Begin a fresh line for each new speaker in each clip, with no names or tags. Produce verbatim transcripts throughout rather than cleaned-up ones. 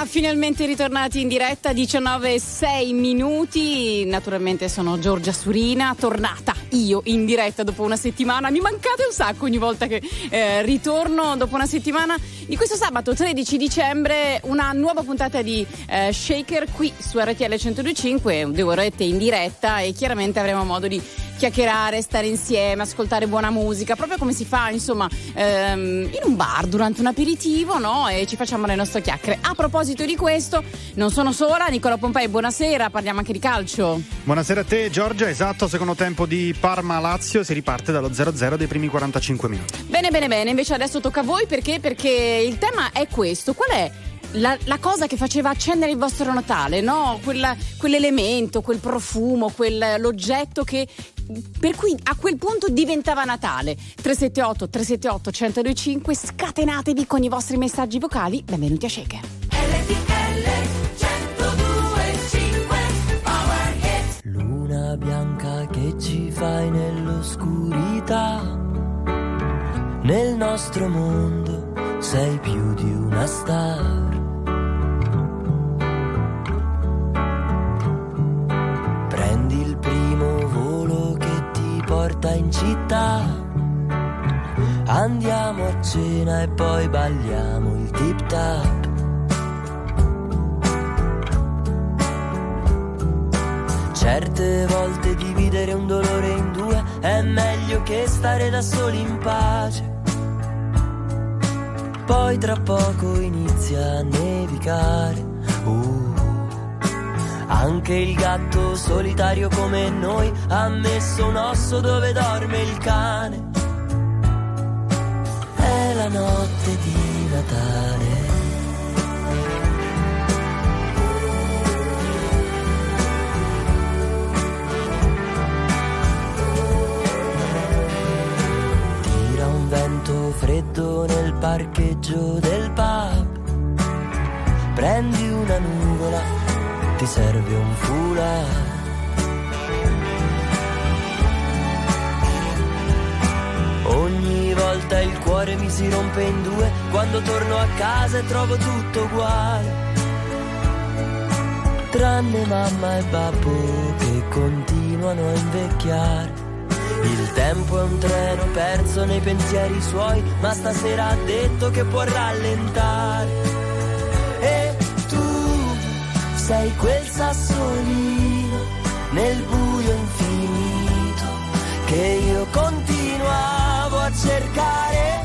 finalmente ritornati in diretta, diciannove e sei minuti. Naturalmente sono Giorgia Surina, tornata io in diretta dopo una settimana. Mi mancate un sacco ogni volta che eh, ritorno dopo una settimana. Di questo sabato tredici dicembre una nuova puntata di eh, Shaker qui su R T L centodue e cinque, due orette in diretta, e chiaramente avremo modo di chiacchierare, stare insieme, ascoltare buona musica, proprio come si fa insomma ehm, in un bar durante un aperitivo, no? E ci facciamo le nostre chiacchiere. A proposito di questo, non sono sola, Nicola Pompei, buonasera, parliamo anche di calcio.
Buonasera a te Giorgia, esatto, secondo tempo di Parma-Lazio, si riparte dallo zero a zero dei primi quarantacinque minuti.
Bene, bene, bene, invece adesso tocca a voi, perché? Perché il tema è questo: qual è La, la cosa che faceva accendere il vostro Natale, no? Quella, quell'elemento, quel profumo, quel, l'oggetto che per cui a quel punto diventava Natale. Tre sette otto tre sette otto uno zero due cinque, scatenatevi con i vostri messaggi vocali. Benvenuti a Shaker.
Luna bianca che ci fai nell'oscurità, nel nostro mondo sei più di una star. Prendi il primo volo che ti porta in città, andiamo a cena e poi balliamo il tip tap. Certe volte dividere un dolore in due è meglio che stare da soli in pace. Poi tra poco inizia a nevicare. Uh, anche il gatto solitario come noi ha messo un osso dove dorme il cane. È la notte di Natale. Tira un vento freddo nel parcheggio del pub, prendi una nuvola, ti serve un foulard. Ogni volta il cuore mi si rompe in due quando torno a casa e trovo tutto uguale, tranne mamma e babbo che continuano a invecchiare. Il tempo è un treno perso nei pensieri suoi, ma stasera ha detto che può rallentare. E tu sei quel sassolino nel buio infinito che io continuavo a cercare.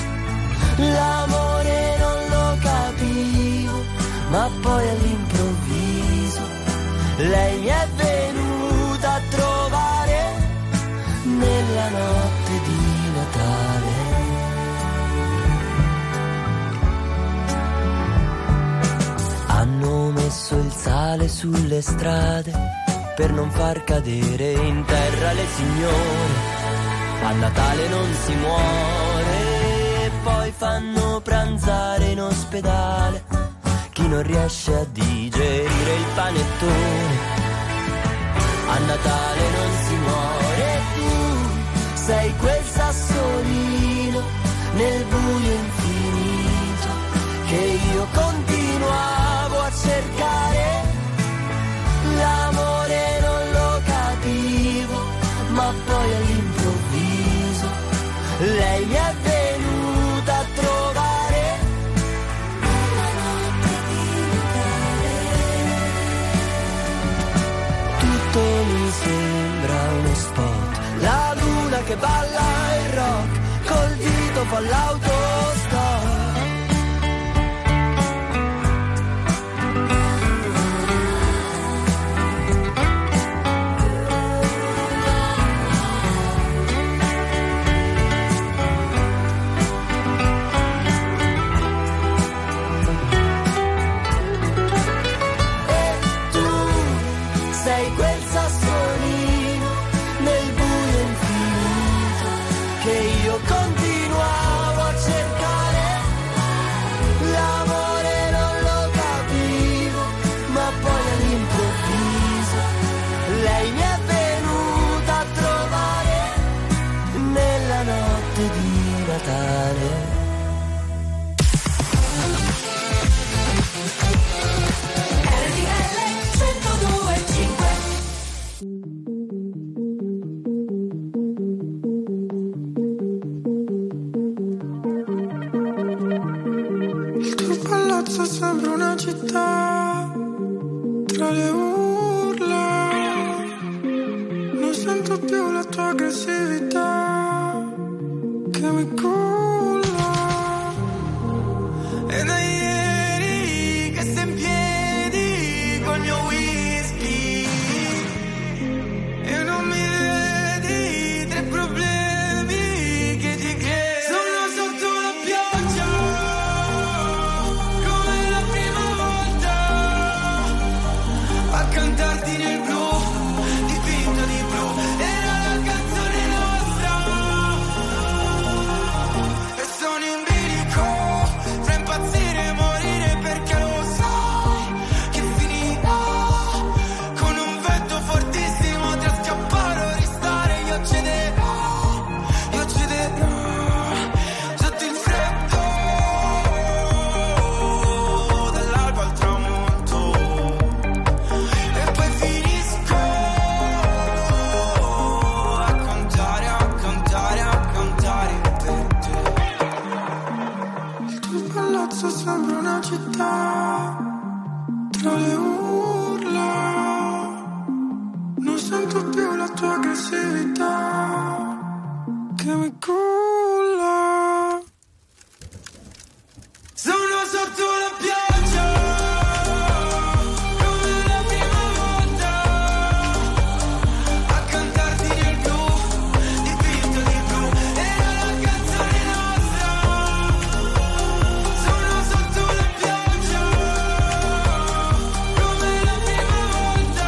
L'amore non lo capivo, ma poi all'improvviso lei mi è venuta a trovare nella notte di Natale. Hanno messo il sale sulle strade per non far cadere in terra le signore. A Natale non si muore. E poi fanno pranzare in ospedale chi non riesce a digerire il panettone. A Natale non si muore. Tu sei quel sassolino nel buio infinito che io continuavo a cercare. L'amore non lo capivo, ma poi all'improvviso lei mi è venuta a trovare nella notte di Natale. Tutto mi sembra uno spot, la luna che balla il rock, col dito fa l'autostop. Continuavo a cercare, l'amore non lo capivo, ma poi all'improvviso lei mi è venuta a trovare nella notte di Natale.
sembra una città tra le urla, non sento più la tua aggressività che mi culla. E da ieri che sei in piedi col mio whisky e non mi vedi tre problemi che ti crei. Sono sotto la pioggia come la prima volta a cantarti nel blu dipinto di blu. Era la canzone nostra e sono in bilico tra impazzire e morire, perché lo sai che finirà con un vento fortissimo tra scappare o restare. Io cederò, io cederò sotto il freddo dall'alba al tramonto e poi finisco a contare, a contare, a contare per te. Il tuo palazzo sembra una città tra le urla, non sento più la tua aggressività che mi culla. Sono sotto la pioggia come la prima volta a cantarti nel blu dipinto di blu. Era la canzone nostra. Sono sotto la pioggia come la prima volta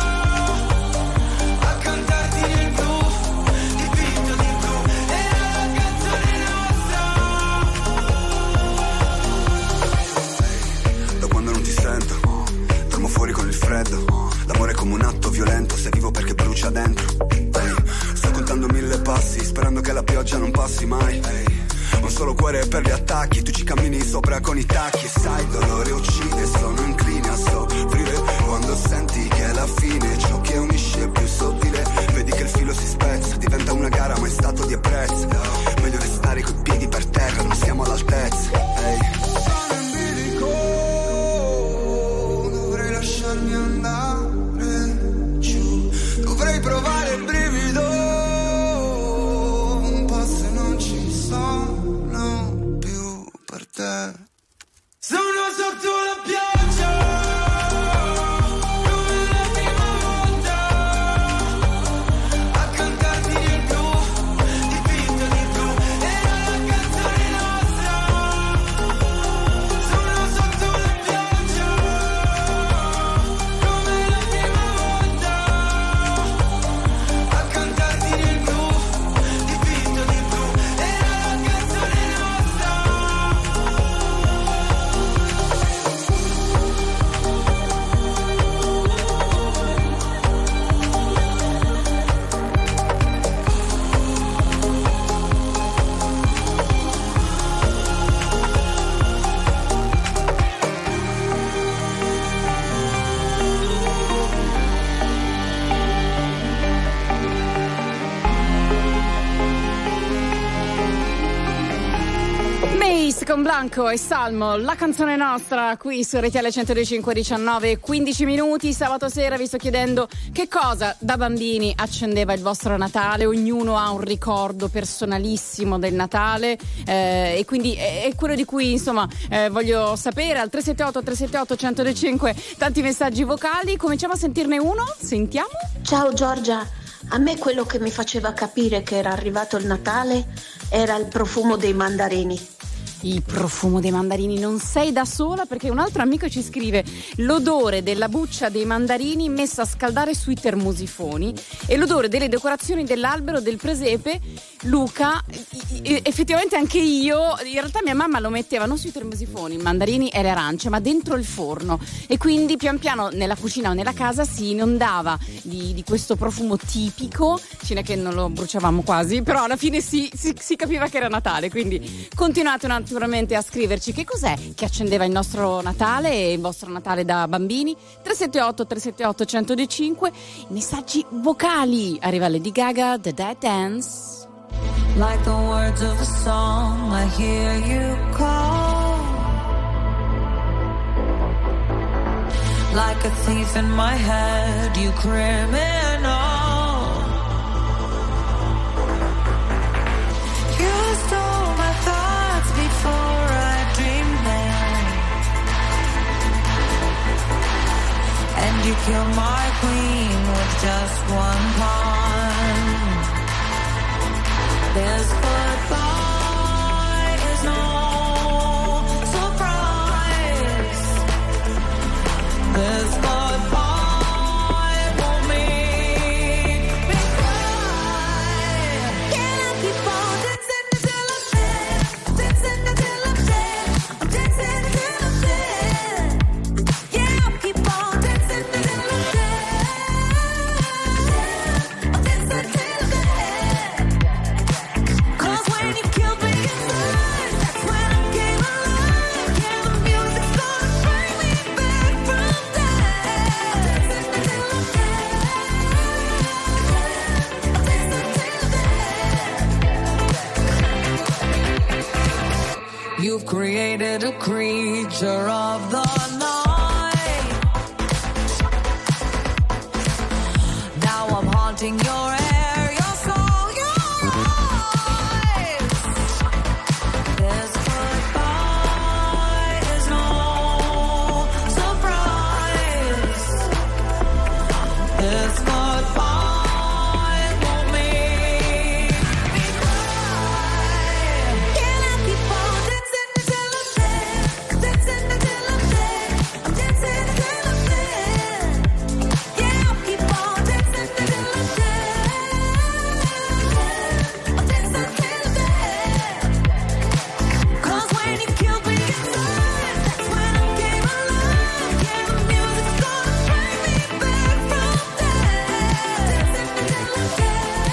a cantarti nel blu dipinto di blu. Era la canzone nostra.
Da quando non ti sento, dormo fuori con il freddo. L'amore è come un atto violento, se vivo perché brucia dentro. Ehi, sto contando mille passi, sperando che la pioggia non passi mai. Ehi, un solo cuore per gli attacchi, tu ci cammini sopra con i tacchi. Sai, il dolore uccide, sono incline a soffrire quando senti che è la fine. Ciò che unisce è più sottile, vedi che il filo si spezza, diventa una gara ma è stato di apprezzo. Meglio restare coi piedi per terra, non siamo all'altezza. Ehi, sono in bilico, dovrei lasciarmi andare giù, dovrei provare il brivido un po' se non ci sono più per te.
Sono sotto la pioggia come la prima volta a cantarti nel blu dipinto di blu. Era la canzone nostra. Sono sotto la pioggia come la prima volta a cantarti nel blu dipinto di blu. Era la canzone nostra.
Mace con Blanco e Salmo, la canzone nostra qui su R T L centodue e cinque, diciannove e quindici minuti. Sabato sera vi sto chiedendo che cosa da bambini accendeva il vostro Natale. Ognuno ha un ricordo personalissimo del Natale, eh, e quindi è, è quello di cui insomma eh, voglio sapere. Al tre sette otto tre sette otto uno zero due cinque tanti messaggi vocali. Cominciamo a sentirne uno, sentiamo.
Ciao Giorgia, a me quello che mi faceva capire che era arrivato il Natale era il profumo dei mandarini.
Il profumo dei mandarini, non sei da sola, perché un altro amico ci scrive l'odore della buccia dei mandarini messa a scaldare sui termosifoni e l'odore delle decorazioni dell'albero del presepe. Luca, effettivamente anche io, in realtà mia mamma lo metteva non sui termosifoni, i mandarini e le arance, ma dentro il forno, e quindi pian piano nella cucina o nella casa si inondava di, di questo profumo tipico, fino a che non lo bruciavamo quasi, però alla fine si, si, si capiva che era Natale. Quindi continuate naturalmente a scriverci che cos'è che accendeva il nostro Natale e il vostro Natale da bambini. Tre sette otto tre sette otto uno zero due cinque, messaggi vocali. Arriva Lady Gaga, The Dead Dance.
Like the words of a song, I hear you call. like a thief in my head, you criminal. You stole my thoughts before I dreamed them, and you killed my queen with just one pawn. This goodbye is no surprise. This goodbye won't make me cry. Can I keep on dancing until I'm dead? Dancing until I'm dead. I'm dancing until I'm dead. Yeah, I'll keep on dancing until I'm dead. I'm dancing until I'm dead. 'Cause when you killed me inside, that's when I came alive. Yeah, the music's gonna bring me back from death. Dancing until I'm dead. I'm dancing until I'm dead. You've created a creature of the night. Now I'm haunting your air, your soul, your eyes. This goodbye is no surprise. This goodbye won't make me cry. Can I keep on dancing until I'm dead? Dancing until I'm dead. I'm dancing until I'm dead. Yeah, I'll keep on dancing until I'm dead. I'm dancing until I'm dead. 'Cause when you killed me inside, that's when I came alive. Yeah, the music's gonna bring me back from death. Dancing until I'm dead.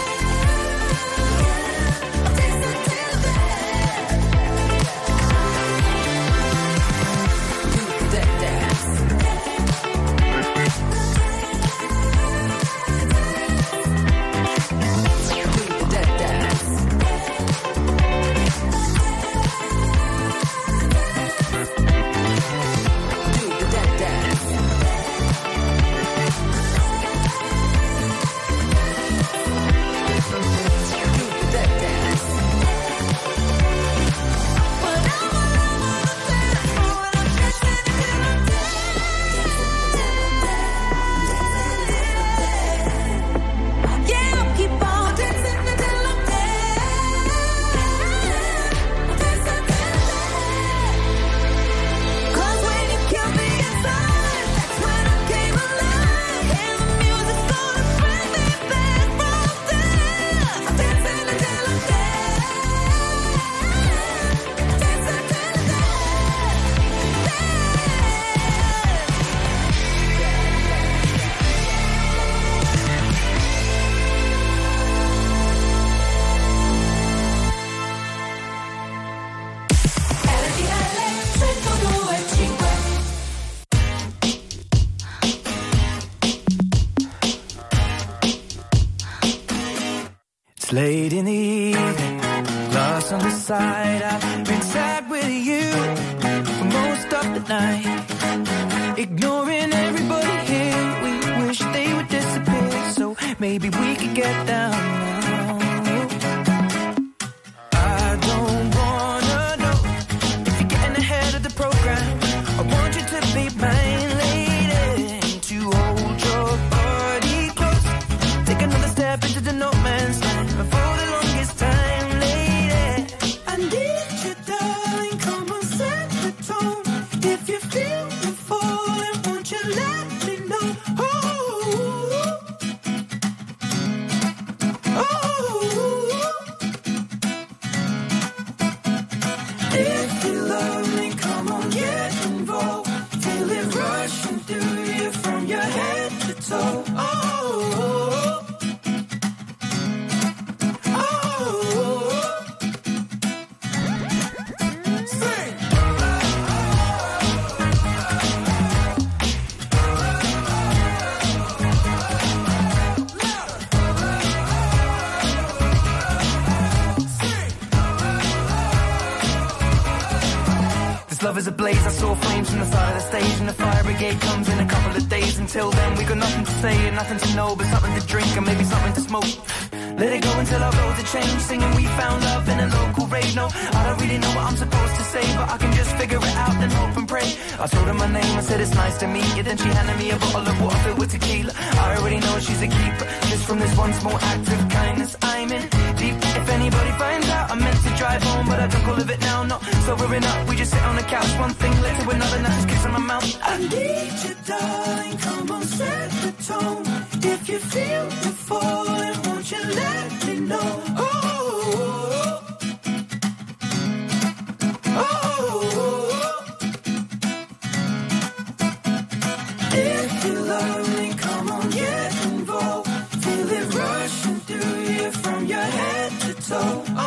I'm dancing until I'm dead. Do that dance. Do that dance. Do that dance. Do that dance. But I'm all over the dance floor and I'm dancing until I'm dead. Yeah, I'll keep on dancing until I'm dead. I'm dancing until I'm dead. 'Cause when you killed me inside, that's when I came alive. And the music's gonna bring me back from death. I'm dancing until I'm dead. Dancing until I'm
It's late in the evening, lost on the side. I've been sad with you for most of the night, ignoring everybody here. We wish they would disappear, so maybe we could get down now. I don't wanna know if you're getting ahead of the program. I want you to be mine, lady, to hold your body close. Take another step into the no man's land before the longest time, lady. I need you, darling, come on, set the tone. If you feel the falling, won't you let me know? Oh, is ablaze. I saw flames from the side of the stage, and the fire brigade comes in a couple of days. Until then, we got nothing to say and nothing to know, but something to drink and maybe something to smoke. Let it go until our roads are changed, singing we found love in a local rave. No, I don't really know what I'm supposed to say, but I can just figure it out and hope and pray. I told her my name, I said it's nice to meet you. Then she handed me a bottle of water filled with tequila. I already know she's a keeper, just from this one small act of kindness. I'm in deep. If anybody finds out, I meant to drive home, but I don't all of it now. No, sobering up, we just sit on the couch. One thing led to another, now just kiss on my mouth.
I need you, darling, come on, set the tone. If you feel the falling, won't you let me know? Oh, oh, if you love me, come on, get involved. Feel it rushing through you from your head to toe. Oh,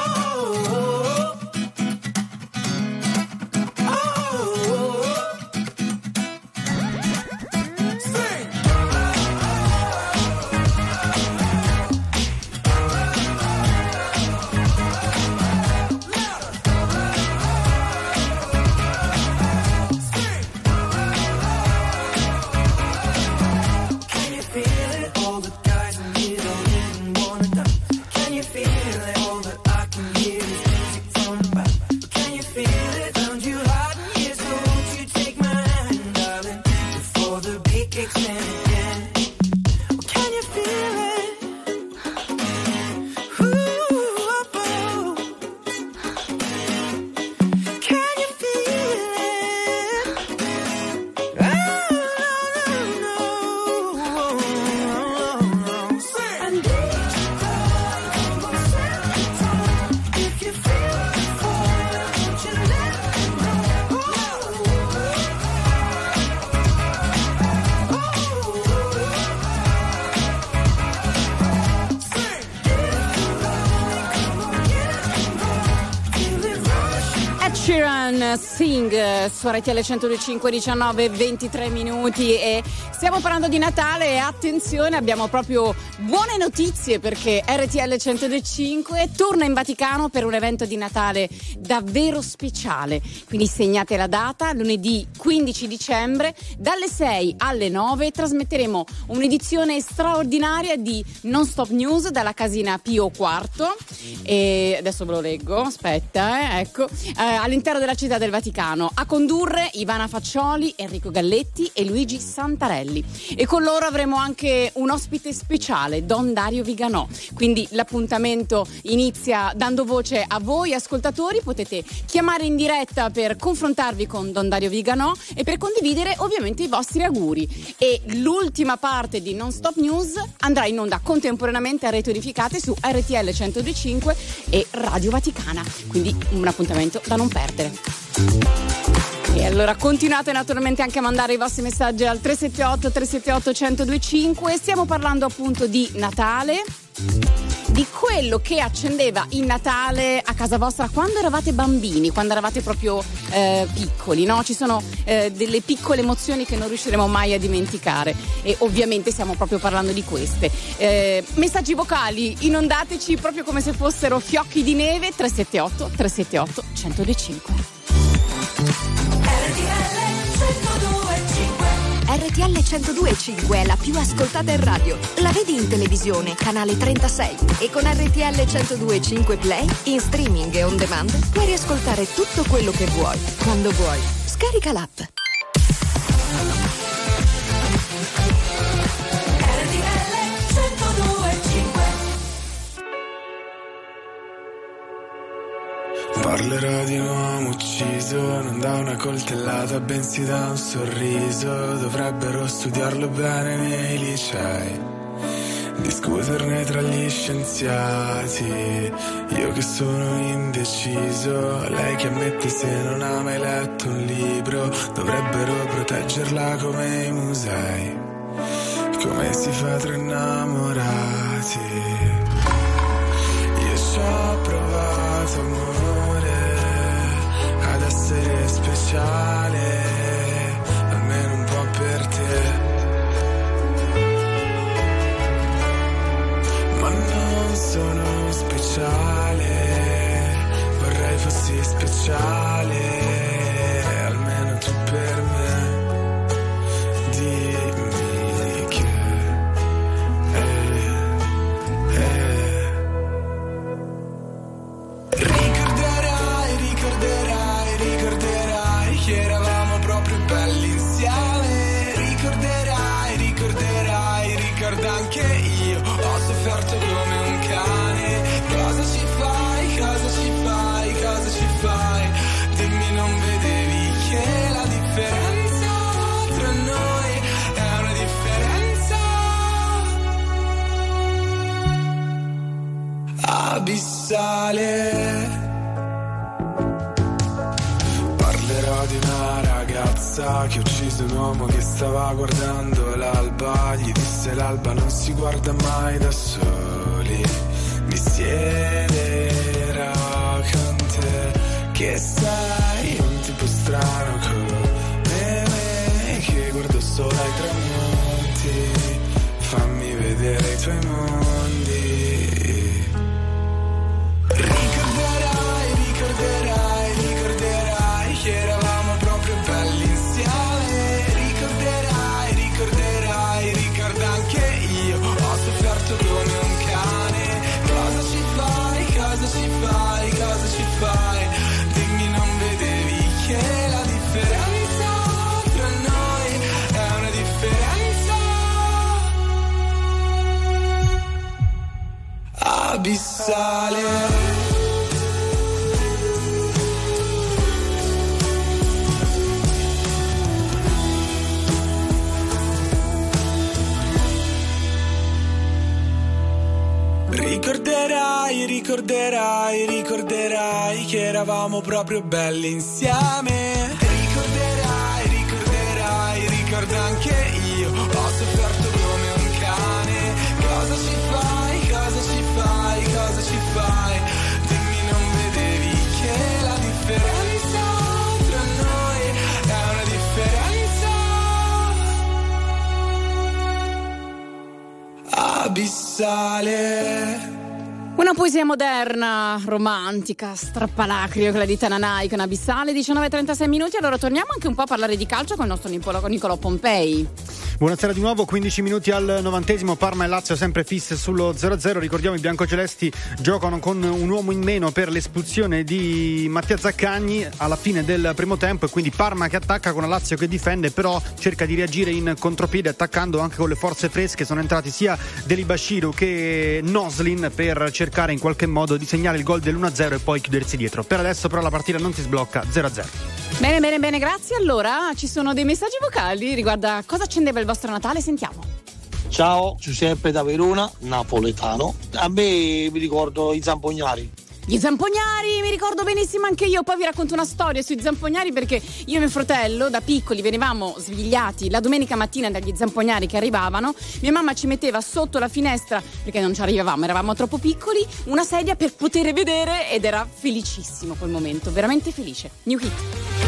Sing su R T L centodue e cinque, diciannove ventitré minuti, e stiamo parlando di Natale e attenzione, abbiamo proprio buone notizie perché R T L centodue e cinque torna in Vaticano per un evento di Natale davvero speciale, quindi segnate la data, lunedì quindici dicembre dalle sei alle nove trasmetteremo un'edizione straordinaria di Non Stop News dalla casina Pio quarto, e adesso ve lo leggo, aspetta, eh, ecco, eh, all'interno della città del Vaticano. A condurre Ivana Faccioli, Enrico Galletti e Luigi Santarelli, e con loro avremo anche un ospite speciale, Don Dario Viganò. Quindi l'appuntamento inizia dando voce a voi ascoltatori, potete chiamare in diretta per confrontarvi con Don Dario Viganò e per condividere ovviamente i vostri auguri, e l'ultima parte di Non Stop News andrà in onda contemporaneamente a reti unificate su R T L centodue e cinque e Radio Vaticana, quindi un appuntamento da non perdere. E allora continuate naturalmente anche a mandare i vostri messaggi al tre sette otto tre sette otto uno zero due cinque. Stiamo parlando appunto di Natale, di quello che accendeva il Natale a casa vostra quando eravate bambini, quando eravate proprio eh, piccoli, no? Ci sono eh, delle piccole emozioni che non riusciremo mai a dimenticare, e ovviamente stiamo proprio parlando di queste. Eh, messaggi vocali, inondateci proprio come se fossero fiocchi di neve. Tre sette otto tre sette otto uno zero due cinque.
R T L centodue e cinque è la più ascoltata in radio. La vedi in televisione, canale trentasei, e con R T L centodue e cinque Play, in streaming e on demand, puoi riascoltare tutto quello che vuoi, quando vuoi. Scarica l'app.
Parlerò di un uomo ucciso, non da una coltellata bensì da un sorriso. Dovrebbero studiarlo bene nei licei, discuterne tra gli scienziati. Io che sono indeciso, lei che ammette se non ha mai letto un libro. Dovrebbero proteggerla come i musei, come si fa tra innamorati. Io ci ho provato, amore, ad essere speciale, almeno un po' per te, ma non sono speciale, vorrei fossi speciale, almeno sofferto come un cane. Cosa ci fai, cosa ci fai, cosa ci fai? Dimmi, non vedevi che la differenza tra noi è una differenza abissale. Parlerò di una ragazza che uccise un uomo che stava guardando l'alba. Gli disse l'alba non si guarda mai da soli. Mi siederò con te, che sei un tipo strano come me, che guardo solo ai tramonti. Fammi vedere i tuoi mondi. Ricorderai, ricorderai, ricorderai che eravamo proprio belli insieme. Ricorderai, ricorderai, ricorda anche io. Ho sofferto come un cane. Cosa ci fai, cosa ci fai, cosa ci fai? Dimmi, non vedevi che la differenza tra noi è una differenza abissale. Ricorderai, ricorderai, ricorderai che eravamo proprio belli insieme. Ricorderai, ricorderai, ricorda anche io. Ho sofferto come un cane. Cosa ci fai, cosa ci fai, cosa ci fai? Dimmi, non vedevi che la differenza tra noi è una differenza abissale.
Una poesia moderna, romantica, strappalacrio, quella di Tananai con Abissale. Diciannove e trentasei minuti. Allora torniamo anche un po' a parlare di calcio con il nostro Nicolò, Nicolò Pompei.
Buonasera di nuovo, quindici minuti al novantesimo, Parma e Lazio sempre fisse sullo zero a zero. Ricordiamo i biancocelesti giocano con un uomo in meno per l'espulsione di Mattia Zaccagni alla fine del primo tempo, e quindi Parma che attacca con la Lazio che difende, però cerca di reagire in contropiede attaccando anche con le forze fresche. Sono entrati sia Delibashiru che Noslin per cercare in qualche modo di segnare il gol dell'uno a zero e poi chiudersi dietro. Per adesso però la partita non si sblocca, zero a zero.
Bene, bene, bene, grazie. Allora ci sono dei messaggi vocali riguardo a cosa accendeva il vostro Natale, sentiamo.
Ciao, Giuseppe da Verona, napoletano. A me mi ricordo i zampognari.
Gli zampognari, mi ricordo benissimo anche io. Poi vi racconto una storia sui zampognari, perché io e mio fratello da piccoli venivamo svegliati la domenica mattina dagli zampognari che arrivavano. Mia mamma ci metteva sotto la finestra, perché non ci arrivavamo, eravamo troppo piccoli, una sedia per poter vedere, ed era felicissimo quel momento, veramente felice. New Hit.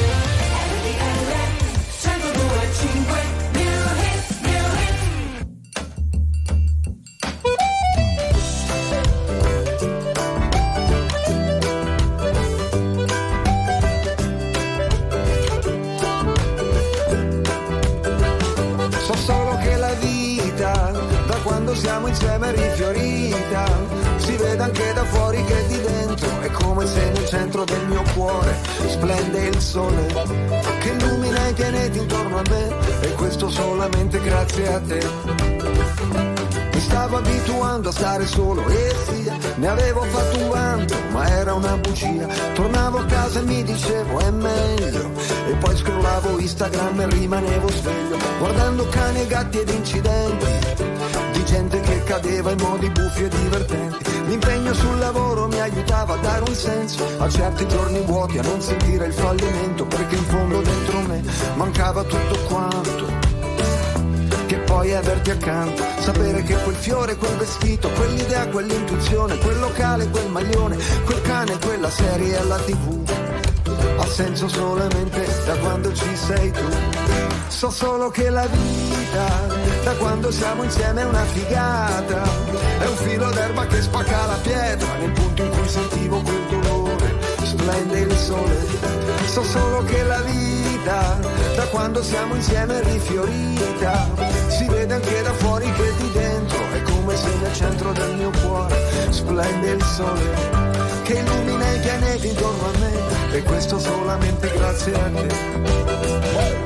Quando siamo insieme è rifiorita, si vede anche da fuori che di dentro è come se nel centro del mio cuore splende il sole che illumina i pianeti intorno a me, e questo solamente grazie a te. Mi stavo abituando a stare solo e sì, ne avevo fatto un vanto, ma era una bugia. Tornavo a casa e mi dicevo è meglio, e poi scrollavo Instagram e rimanevo sveglio, guardando cani e gatti ed incidenti di gente che cadeva in modi buffi e divertenti. L'impegno sul lavoro mi aiutava a dare un senso a certi giorni vuoti, a non sentire il fallimento, perché in fondo dentro me mancava tutto quanto. Che poi averti accanto, sapere che quel fiore, quel vestito, quell'idea, quell'intuizione, quel locale, quel maglione, quel cane, quella serie alla tivù ha senso solamente da quando ci sei tu. So solo che la vita, da quando siamo insieme è una figata, è un filo d'erba che spacca la pietra, nel punto in cui sentivo quel dolore, splende il sole. So solo che la vita, da quando siamo insieme è rifiorita, si vede anche da fuori che di dentro è come se nel centro del mio cuore splende il sole che illumina i pianeti intorno a me, e questo solamente grazie a te.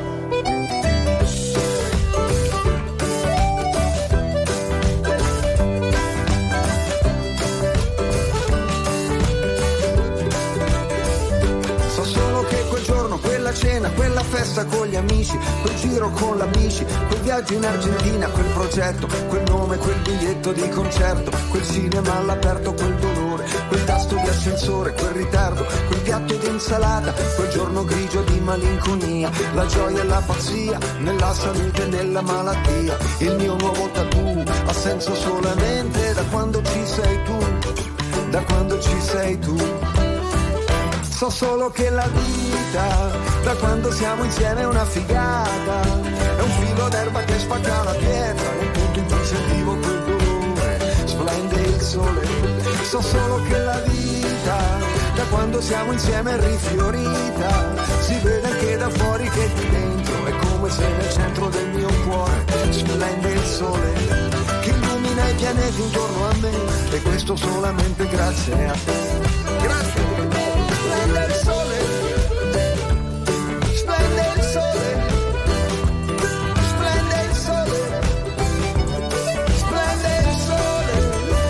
quella festa con gli amici, quel giro con l'amici, quel viaggio in Argentina, quel progetto, quel nome, quel biglietto di concerto, quel cinema all'aperto, quel dolore, quel tasto di ascensore, quel ritardo, quel piatto di insalata, quel giorno grigio di malinconia, la gioia e la pazzia, nella salute e nella malattia. Il mio nuovo tattoo ha senso solamente da quando ci sei tu, da quando ci sei tu. So solo che la vita, da quando siamo insieme è una figata, è un filo d'erba che spacca la pietra, nel punto in cui sentivo quel dolore, splende il sole. So solo che la vita, da quando siamo insieme è rifiorita, si vede anche da fuori che qui dentro è come se nel centro del mio cuore splende il sole, che illumina i pianeti intorno a me, e questo solamente grazie a te. Grazie. Splende il sole, splende il sole, splende il sole, splende il sole.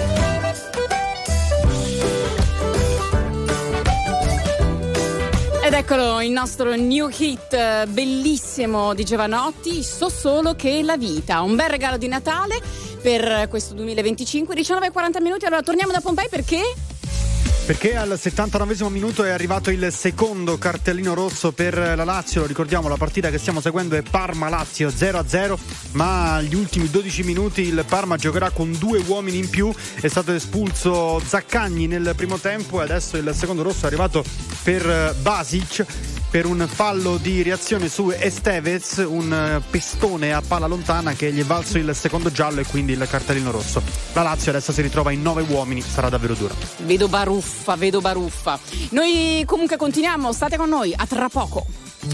Ed eccolo il nostro new hit bellissimo di Giovanotti, So solo che la vita, un bel regalo di Natale per questo duemilaventicinque. Diciannove e quaranta minuti, allora torniamo da Pompei perché...
Perché al settantanovesimo minuto è arrivato il secondo cartellino rosso per la Lazio. Lo ricordiamo, la partita che stiamo seguendo è Parma-Lazio zero a zero, ma agli ultimi dodici minuti il Parma giocherà con due uomini in più. È stato espulso Zaccagni nel primo tempo e adesso il secondo rosso è arrivato per Basic, per un fallo di reazione su Esteves, un pestone a palla lontana che gli è valso il secondo giallo e quindi il cartellino rosso. La Lazio adesso si ritrova in nove uomini, sarà davvero dura.
Vedo baruffa, vedo baruffa. Noi comunque continuiamo, state con noi, a tra poco.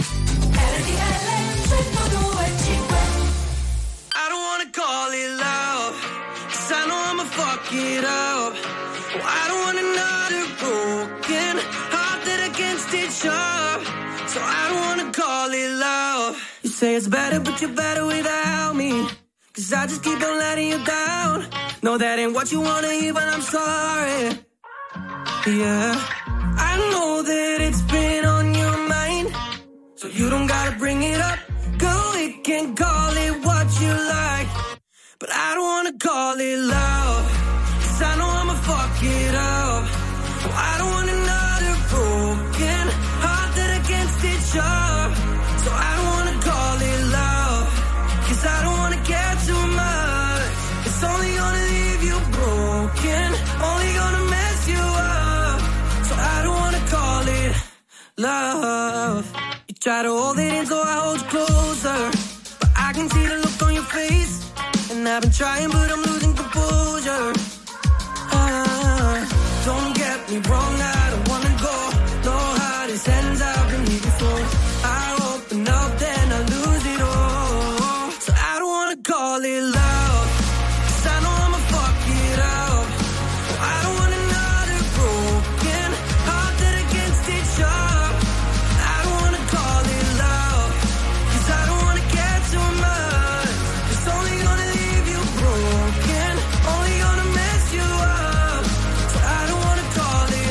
I don't wanna call it love, 'cause I know I'ma fuck it up. Oh, I don't want another broken heart that against each other. So I don't wanna call it love. You say it's better, but you're better without me. 'Cause I just keep on letting you down. No, that ain't what you wanna hear, but I'm sorry. Yeah, I know that it's been on your mind, so you don't gotta bring it up. Girl, we can call it what you like, but I don't wanna call it love, 'cause I know I'ma fuck it up. Oh, I don't want another broken heart that against each other. So I don't wanna call it love, 'cause I don't wanna care too much. It's only gonna leave you broken, only gonna mess you up. So I don't wanna call it love. You try to hold it in, so I hold you closer, but I can see the look on your face, and I've been trying, but I'm losing composure. Ah, don't get me wrong, I don't wanna go. No heart is ends I've been here before. I open up, then I lose it all. So I don't wanna call it love, 'cause I know I'ma fuck it up. I don't want another broken heart that against each other. I don't wanna call it love, 'cause I don't wanna care too much. It's only gonna leave you broken, only gonna mess you up. So I don't wanna call it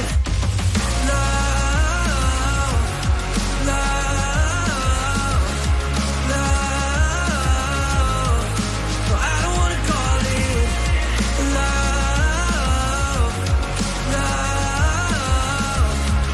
love, love, love. No, I don't wanna call it love, love,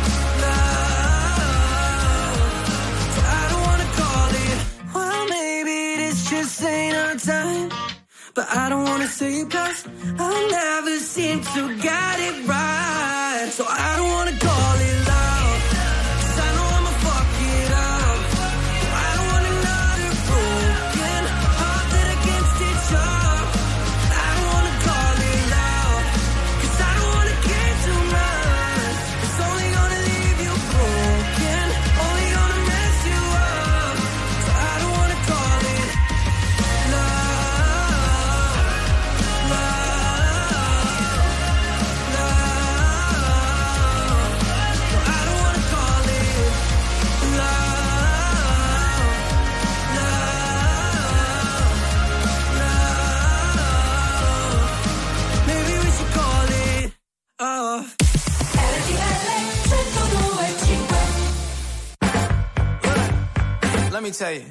love. So I don't wanna call it, well, maybe this just ain't our time, but I don't wanna say it 'cause I never seem to get it right. So I don't wanna call it love, 'cause I know I'ma fuck it up. I don't want another broken heart that against each other. I don't wanna call it love, 'cause I don't wanna care too much. It's only gonna leave you broken, only gonna mess you up. So I don't wanna call it love, love, love.
let me tell you.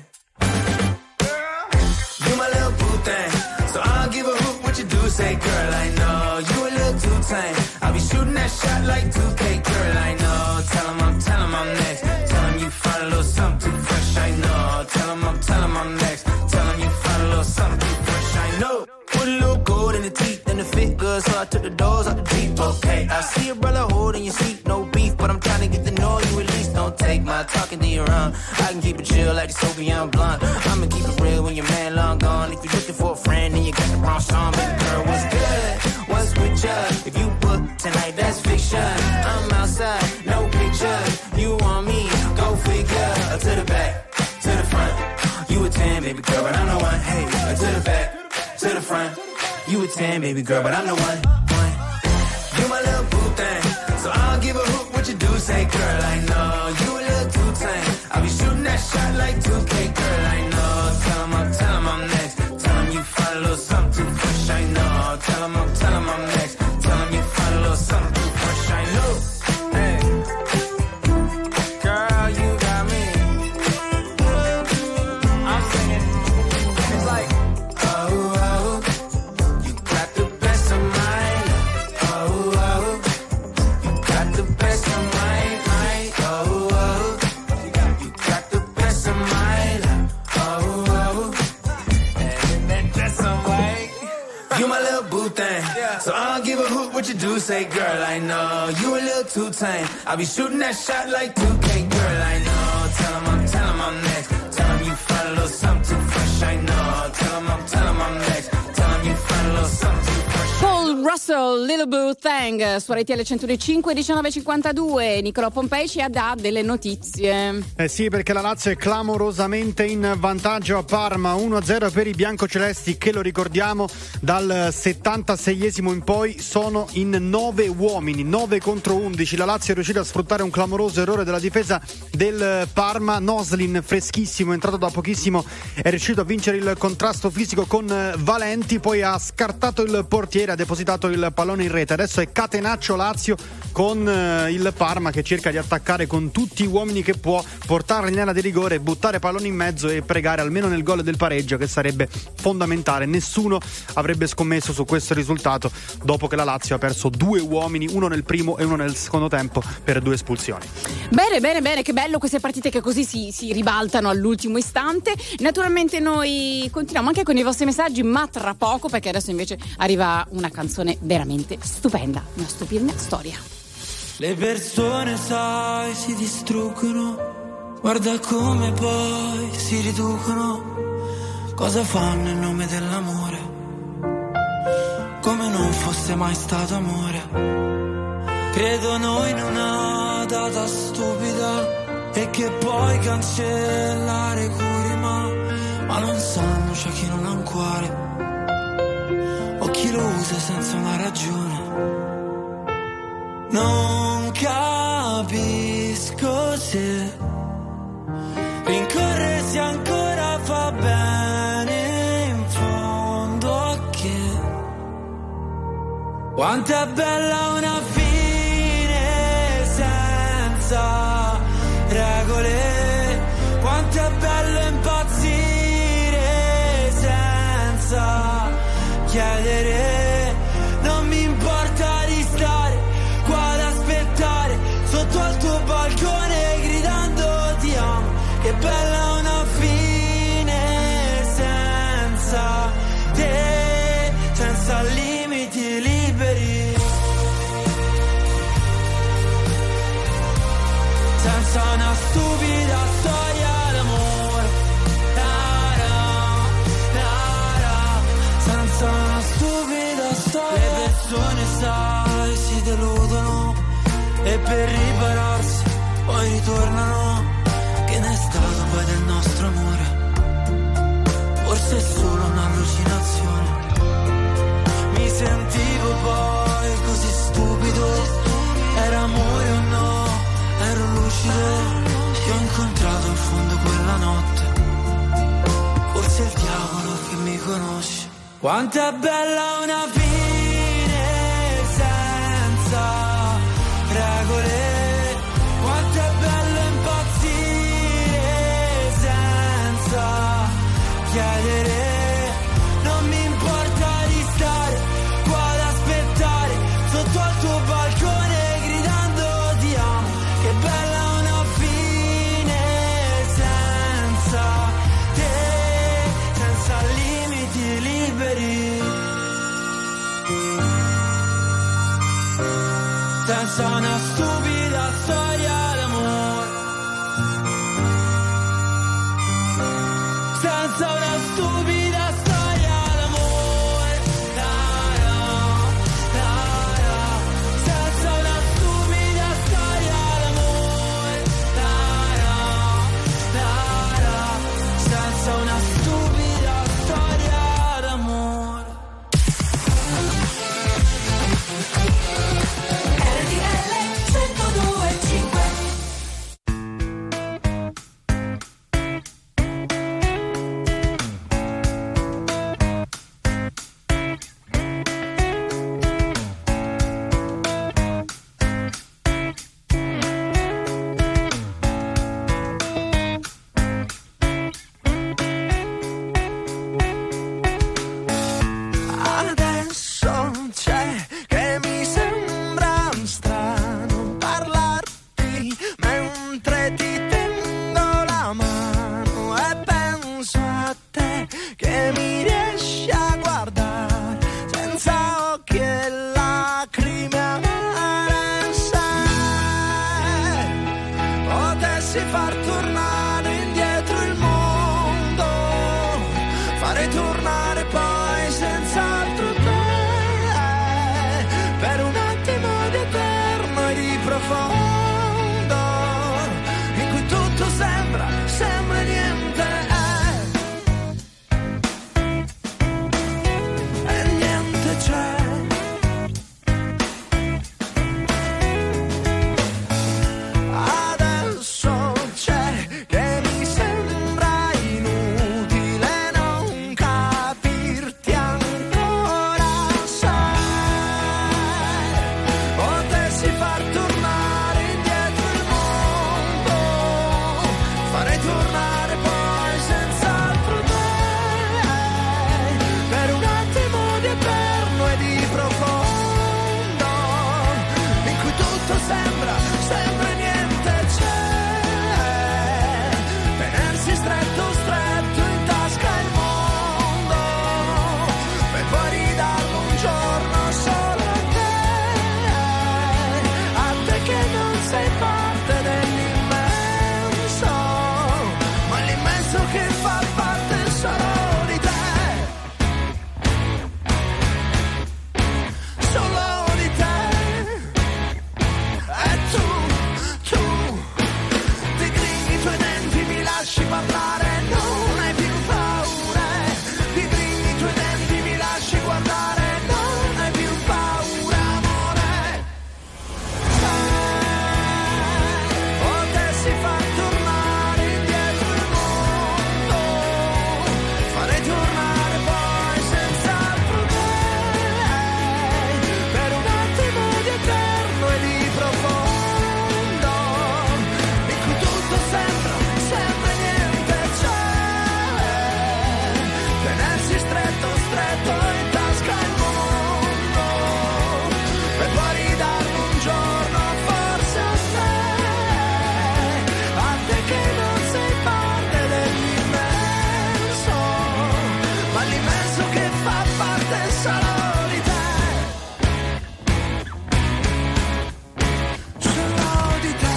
You my little boo thing, so I don't give a hoot what you do. Say, girl, I know you a little too tame. I'll be shooting that shot like two K, girl, I know. Tell 'em I'm, tell 'em I'm next. Tell 'em you find a little something too fresh, I know. Tell 'em I'm, tell 'em I'm next. Tell 'em you find a little something too fresh, I know. Put a little gold in the teeth and the fit good, so I took the doors out the deep, okay. I see a brother holding your seat, no beef, but I'm trying to get to know you at least. Don't take my talking to your own. I can keep it chill like the Soviet blunt. I'ma keep it real when your man long gone. If you're looking for a friend, then you got the wrong song. Baby girl, what's good? What's with ya? If you book tonight, that's fiction. I'm outside, no pictures. You want me? Go figure. Uh, to the back, to the front. You a ten, baby girl, but I'm the one. Hey, uh, to the back, to the front. You a ten, baby girl, but I'm the one. one. You my little boo thing, so I don't give a hoot what you do. Say, girl, I know you a little too tame. I'll be shooting that shot like two K, girl, I know. Tell 'em I'm, tell 'em I'm next. Tell 'em you find a little something too fresh, I know. Tell 'em I'm, tell 'em I'm next. Tell 'em you find a little something too fresh, I know. Hey, girl, you got me. I'm singing. It's like, oh, oh, you got the best of mine. Oh, oh, you got the best of mine. mine. Oh, oh, you got the best of mine. Oh, oh, and that dress on white. You my little boo thing, so I don't give a hoot what you do. Say, girl, I know you a little too tame. I'll be shooting that shot like two K, girl, I know. Tell 'em I'm, tell 'em I'm next. Tell 'em you find a little something too fresh, I know. Tell 'em I'm, tell 'em I'm next. Tell 'em you find a little something too fresh.
Paul Russell, Little Boo Thang, su R T L centodue e cinque, diciannove e cinquantadue. Nicolò Pompei ci ha dato delle notizie.
Eh sì, perché la Lazio è clamorosamente in vantaggio a Parma, uno a zero per i biancocelesti che, lo ricordiamo, dal settantaseiesimo in poi sono in nove uomini, nove contro undici. La Lazio è riuscita a sfruttare un clamoroso errore della difesa del Parma. Noslin, freschissimo, entrato da pochissimo, è riuscito a vincere il contrasto fisico con Valenti, poi ha scartato il portiere, ha depositato il pallone in rete. Adesso è catenaccio Lazio con eh, il Parma che cerca di attaccare con tutti gli uomini che può, portarli in area di rigore, buttare palloni in mezzo e pregare almeno nel gol del pareggio, che sarebbe fondamentale. Nessuno avrebbe scommesso su questo risultato dopo che la Lazio ha perso due uomini, uno nel primo e uno nel secondo tempo, per due espulsioni.
Bene, bene, bene, che bello queste partite che così si, si ribaltano all'ultimo istante. Naturalmente noi continuiamo anche con i vostri messaggi, ma tra poco, perché adesso invece arriva una canzone veramente stupenda, una stupenda storia.
Le persone, sai, si distruggono, guarda come poi si riducono, cosa fanno in nome dell'amore, come non fosse mai stato amore. Credono in una data stupida e che puoi cancellare curi, ma, ma non sanno c'è chi non ha un cuore o chi lo usa senza una ragione. Non capisco se rincorrersi ancora fa bene, in fondo a che quanto è bella una fine senza regole, quanto è bello impazzire senza chiedere. Non mi importa di stare qua ad aspettare sotto al tuo balcone gridando ti amo, che bella una fine senza te, senza limiti liberi, senza una stupida storia d'amore, la, la, la, la, senza una stupida storia. Le persone, sai, si deludono e per ripararsi poi ritornano. Che ne è stato poi del nostro amore? Forse è solo un'allucinazione. Mi sentivo poi così stupido, era amore o no? Ero lucido, ti ho incontrato in fondo quella notte. Forse è il diavolo che mi conosce. Quanto è bella una fine senza regole, quanto è bello impazzire senza
senza una stupida storia d'amore, senza una stupida storia d'amore, la la, la la, senza una stupida storia d'amore, la la, la la, senza una stupida storia d'amore.
R T L centodue e cinque.
Adesso c'è che mi sembra strano parlarti mentre ti tengo la mano e penso a te che mi riesci a guardare senza occhi e lacrime amare. Se potessi far tornare indietro il mondo, farei tornare poi senz'altro te, per un attimo di eterno e di profondo, in cui tutto sembra, sembra niente, eh, e niente c'è. Adesso c'è che mi sembra inutile non capirti ancora. Se potessi far tornare indietro il mondo, farei tornare poi senz'altro te, per un attimo di eterno e di profondo, in cui tutto sembra, sembra niente c'è, tenersi stretto stretto in tasca il mondo, per poi ridarlo un giorno solo a te, a te che non sei parte dell'immenso, ma l'immenso che fa parte solo di te, solo di te. E tu, tu, ti gringi i tuoi denti, mi lasci parlare, non hai più paura. Ti gringi i tuoi denti, mi lasci guardare, non hai più paura, amore. Se potessi far tornare indietro il mondo, farei tornare poi senz'altro te, per un attimo di eterno e di profondo, in cui tutto sembra, sembra niente c'è, tenersi stretto stretto in tasca il mondo, per poi ridarlo un giorno forse a te, a te che non sei parte dell'immenso, ma l'immenso che fa parte solo di te, solo di te.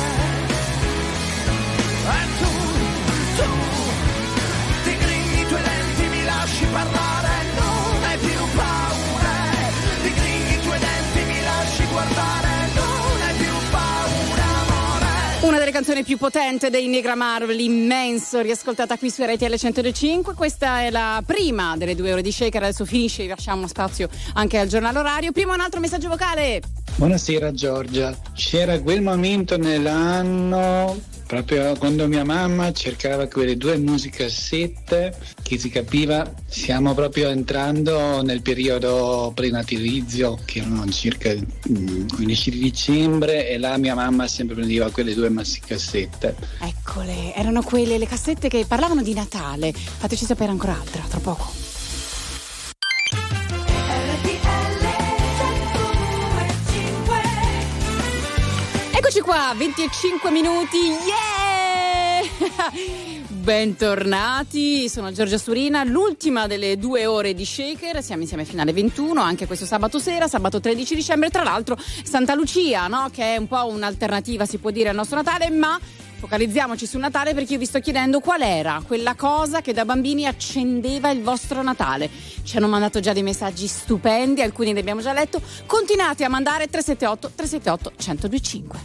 E tu, tu, ti gringi i tuoi denti, mi lasci parlare, non hai più paura. Ti gringi i tuoi denti, mi lasci guardare, non hai più paura, amore.
Una delle canzoni più potenti dei Negramaro, l'immenso, riascoltata qui su R T L centodue e cinque. Questa è la prima delle due ore di Shaker, adesso finisce, lasciamo spazio anche al giornale orario. Prima un altro messaggio vocale.
Buonasera Giorgia, c'era quel momento nell'anno proprio quando mia mamma cercava quelle due musicassette che si capiva stiamo proprio entrando nel periodo prenatalizio, che erano circa il quindici di dicembre, e là mia mamma sempre prendeva quelle due musicassette.
Eccole, erano quelle le cassette che parlavano di Natale. Fateci sapere ancora altra, tra poco. Eccoci qua, venticinque minuti, yeah! bentornati, sono Giorgia Surina, l'ultima delle due ore di Shaker, siamo insieme fino alle ventuno, anche questo sabato sera, sabato tredici dicembre, tra l'altro Santa Lucia, no? Che è un po' un'alternativa, si può dire, al nostro Natale, ma focalizziamoci sul Natale perché io vi sto chiedendo qual era quella cosa che da bambini accendeva il vostro Natale. Ci hanno mandato già dei messaggi stupendi, alcuni li abbiamo già letto, continuate a mandare tre sette otto tre sette otto uno zero due cinque.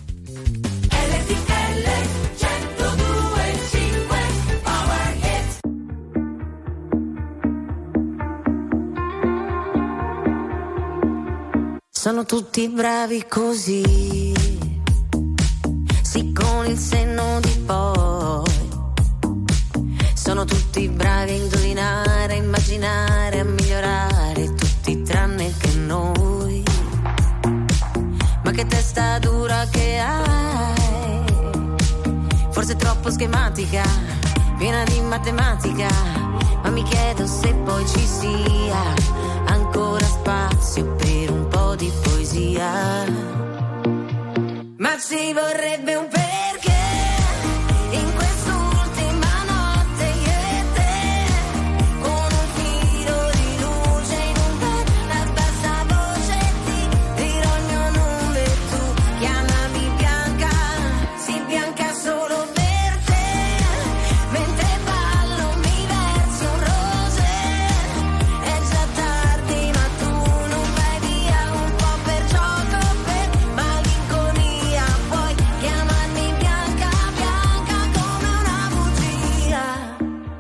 Sono tutti bravi così, sì, con il senno di poi. Sono tutti bravi a indovinare, a immaginare, a migliorare, tutti tranne che noi. Ma che testa dura che hai, forse troppo schematica, piena di matematica. Ma mi chiedo se poi ci sia ancora spazio per un po' di poesia. Ma ci vorrebbe un perché in quest'ultima notte io e te, con un filo di luce in un bar, a bassa voce ti dirò il mio nome e tu chiamami Bianca, sì Bianca solo per te, mentre ballo mi versi un rose, è già tardi ma tu non vai via, un po' per gioco, per malinconia, puoi chiamarmi Bianca, Bianca come una bugia.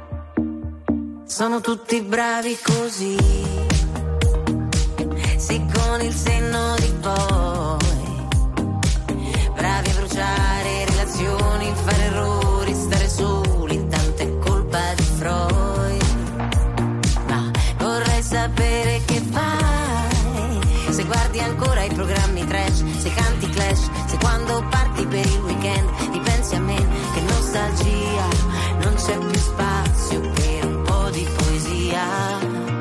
Sono tutti bravi così, sì, con il senno di poi, bravi a bruciare relazioni, fare errori, stare soli, intanto è colpa di Freud. Ma vorrei sapere che fai, se guardi ancora i programmi trash, se canti Clash, se quando parti per il weekend ripensi a me, che nostalgia, non c'è più spazio per un po' di poesia.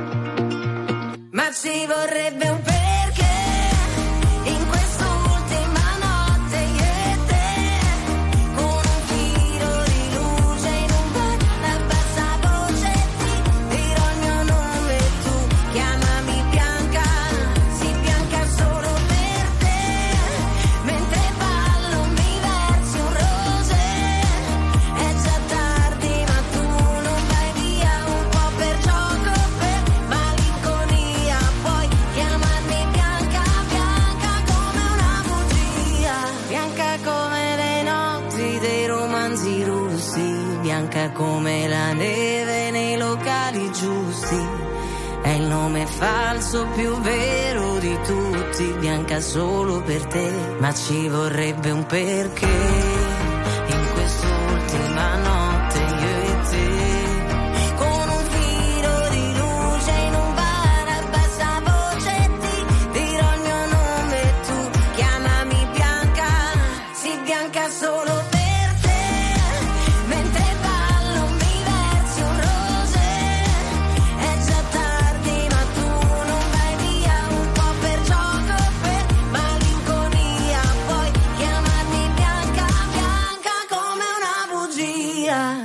Ma ci vorrebbe un perché in quest'ultima notte io e te, con un filo di luce in un bar, a bassa voce ti dirò il mio nome e tu chiamami Bianca, sì Bianca solo per te, mentre ballo mi versi un rose, è già tardi ma tu non vai via, un po' per gioco, per malinconia, puoi chiamarmi Bianca, Bianca come una bugia, bianca come le notti dei romanzi russi, bianca come la neve nei locali giusti, è il nome falso più vero di tutti, bianca solo per te, ma ci vorrebbe un perché in quest'ultima notte io e te, con un filo di luce in un bar, a bassa voce ti dirò il mio nome e tu chiamami Bianca, sì Bianca solo per te, mentre ballo mi versi un rose, è già tardi ma tu non vai via, un po' per gioco, per malinconia, puoi chiamarmi Bianca, Bianca come una bugia.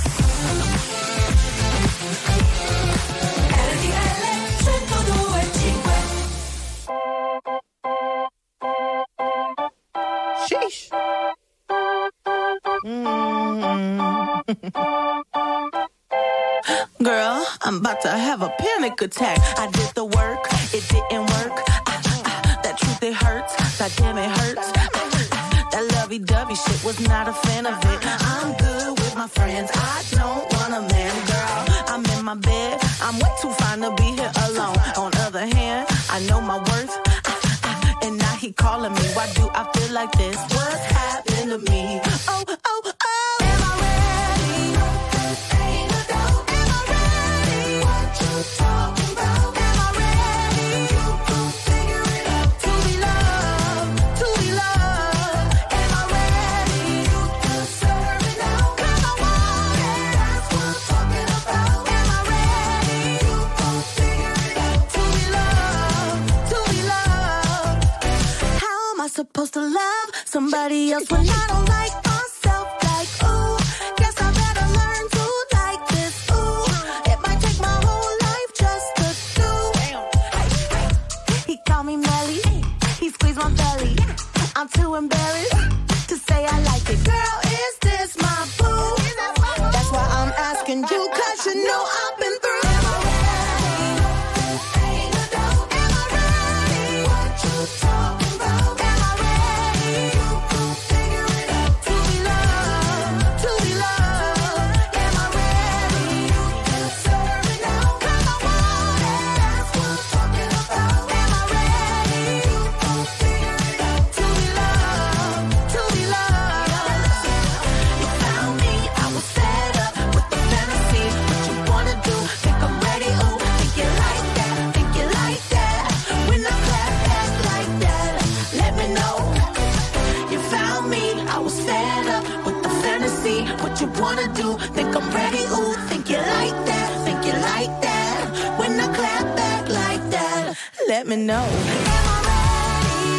R T L centodue e cinque.
Sheesh. Girl, I'm about to have a panic attack. I did the work, it didn't work. Ah, ah, that truth, it hurts. That damn, it hurts. Ah, ah, that lovey-dovey shit, was not a fan of it. I'm good with my friends. I don't want a man, girl. I'm in my bed. I'm way too fine to be here alone. On other hand, I know my worth. Ah, ah, and now he calling me. Why do I feel like this? What's happened to me? Oh, oh, oh. Am I ready? Ain't no doubt. Am I ready? What you talking about? Am I ready? You gon' figure it out. To be loved, to be loved. Am I ready? You deserve it now. 'Cause I want it. That's what I'm talking about. Am I ready? You gon' figure it out. To be loved, to be loved. How am I supposed to love somebody else when I don't like myself? Like, ooh, guess I better learn to squeeze my belly. I'm too embarrassed to say I like it. Girl, is this my boo? That's why I'm asking you, cause you know I've been through. Am I ready? Am I ready? What you talking about? Am I ready? Figure it out. To be loved, to be loved. Am I ready? Serve it now. Cause I want it. That's what I'm talking about. Am I ready? Figure it out. To be loved, to be loved. You found me, I was fed up with the fantasy. What you wanna do? Think I'm ready? Ooh, think you like that? Think you like that? When I clap back like that, let me know. You found me, I was fed up with the fantasy. What you wanna do? Think I'm ready? Ooh, think you like that? Think you like that? When I clap back like that, let me know. Am I ready?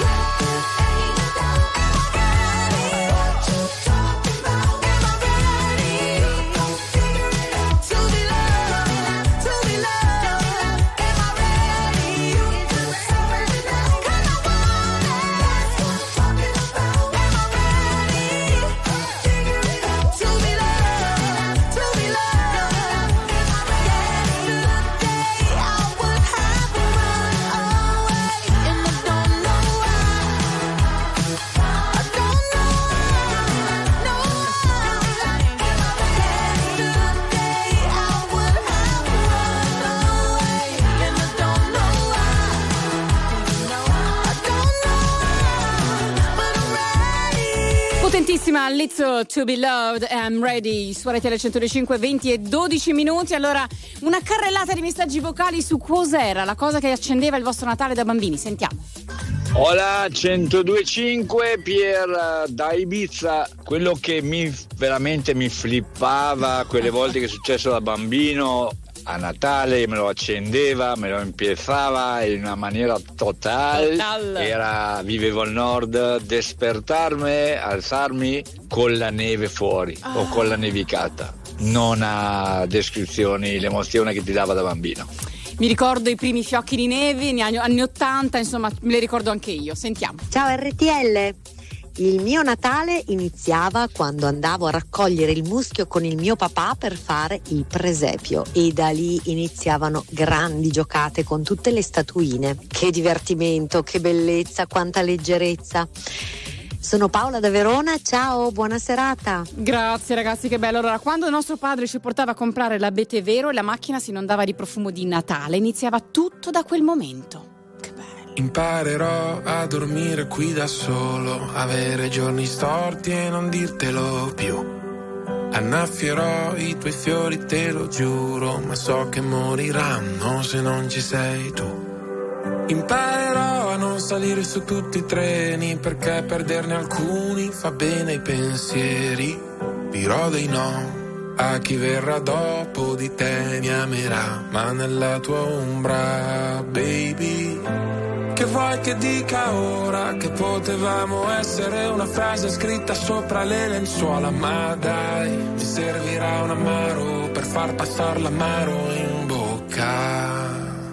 What you talking about? Am I ready? Figure it out. To be loved, to be loved. Am I ready? Serve it now. Cause I want it. That's what I'm talking about. Am I ready? Figure it out. To be loved, to be loved. Am I ready? Yesterday I would have run away, and I don't know why. I don't know why. No. Yesterday I would have run away, and I don't know why. I don't know, but I'm ready.
Potentissima Lizzo, To Be Loved, I'm Ready su R T L centodue e cinque, venti e dodici minuti. Allora, una carrellata di messaggi vocali su cos'era la cosa che accendeva il vostro Natale da bambini. Sentiamo.
Hola centodue e cinque, Pier da Ibiza. Quello che mi veramente mi flippava quelle volte che è successo da bambino a Natale, me lo accendeva, me lo impiazzava in una maniera totale.
Total.
Era, vivevo al nord, despertarmi, alzarmi con la neve fuori
Ah.
o con la nevicata. Non ha descrizioni l'emozione che ti dava da bambino.
Mi ricordo i primi fiocchi di neve negli anni, anni ottanta, insomma, me li ricordo anche io. Sentiamo.
Ciao R T L. Il mio Natale iniziava quando andavo a raccogliere il muschio con il mio papà per fare il presepio, e da lì iniziavano grandi giocate con tutte le statuine. Che divertimento, che bellezza, quanta leggerezza. Sono Paola da Verona, ciao, buona serata.
Grazie ragazzi, che bello. Allora, quando il nostro padre ci portava a comprare l'abete vero e la macchina si inondava di profumo di Natale, iniziava tutto da quel momento.
Imparerò a dormire qui da solo, avere giorni storti e non dirtelo più. Annaffierò i tuoi fiori, te lo giuro, ma so che moriranno se non ci sei tu. Imparerò a non salire su tutti i treni, perché perderne alcuni fa bene ai pensieri. Dirò dei no a chi verrà dopo di te, mi amerà, ma nella tua ombra, baby. Che vuoi che dica ora? Che potevamo essere una frase scritta sopra le lenzuola. Ma dai, mi servirà un amaro per far passare l'amaro in bocca.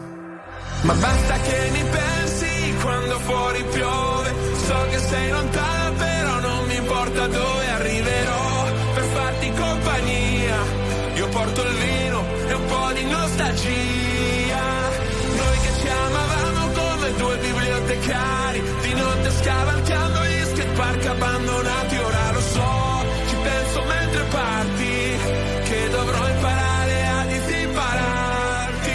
Ma basta che mi pensi quando fuori piove. So che sei lontana però non mi importa dove arriverò per farti compagnia. Io porto il vino e un po' di nostalgia. Noi che ci amavamo come due bibliotecari, di notte scavalcando gli skatepark abbandonati. Ora lo so, ci penso mentre parti, che dovrò imparare a disimpararti.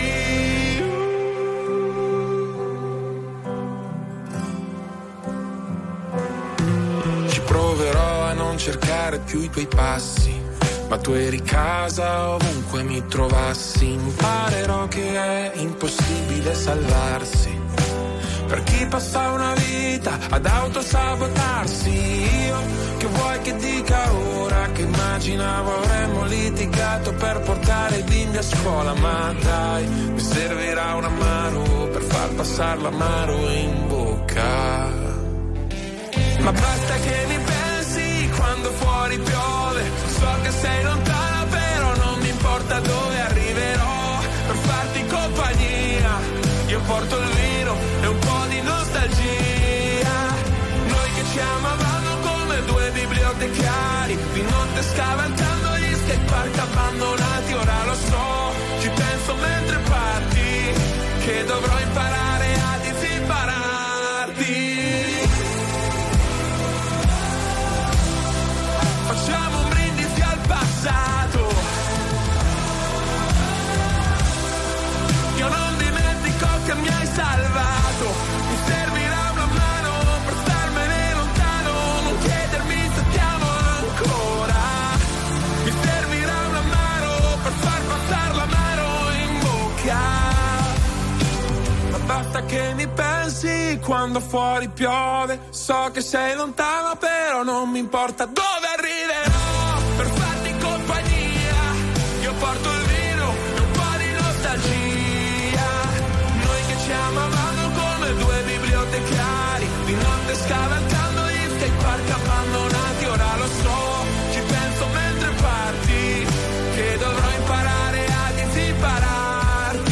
Ci proverò a non cercare più i tuoi passi, ma tu eri casa ovunque mi trovassi. Imparerò che è impossibile salvarsi per chi passa una vita ad autosabotarsi. Io che vuoi che dica ora? Che immaginavo avremmo litigato per portare i bimbi a scuola. Ma dai, mi servirà un amaro per far passare l'amaro in bocca. Ma basta che mi pensi quando fuori piove. So che sei lontana però non mi importa dove arriverò per farti compagnia. Io porto il vino e un po' di nostalgia.
notte scavalcando gli skatepark abbandonati. Ora lo so, ci penso mentre parti, che dovrò imparare a disimpararti. Facciamo un brindisi al passato, io non dimentico che mi hai salvato. Mi servirà una mano per starmene lontano, non chiedermi se ti amo ancora. Mi servirà una mano per far passare la mano in bocca. Ma basta che mi pensi quando fuori piove. So che sei lontano però non mi importa dove arriverò per farti compagnia. Io porto il vino e un po' di nostalgia. Noi che ci amavamo come due bibliotecari, di notte scavalcando gli skatepark abbandonati. Ora lo so, ci penso mentre parti, che dovrò imparare a disimpararti.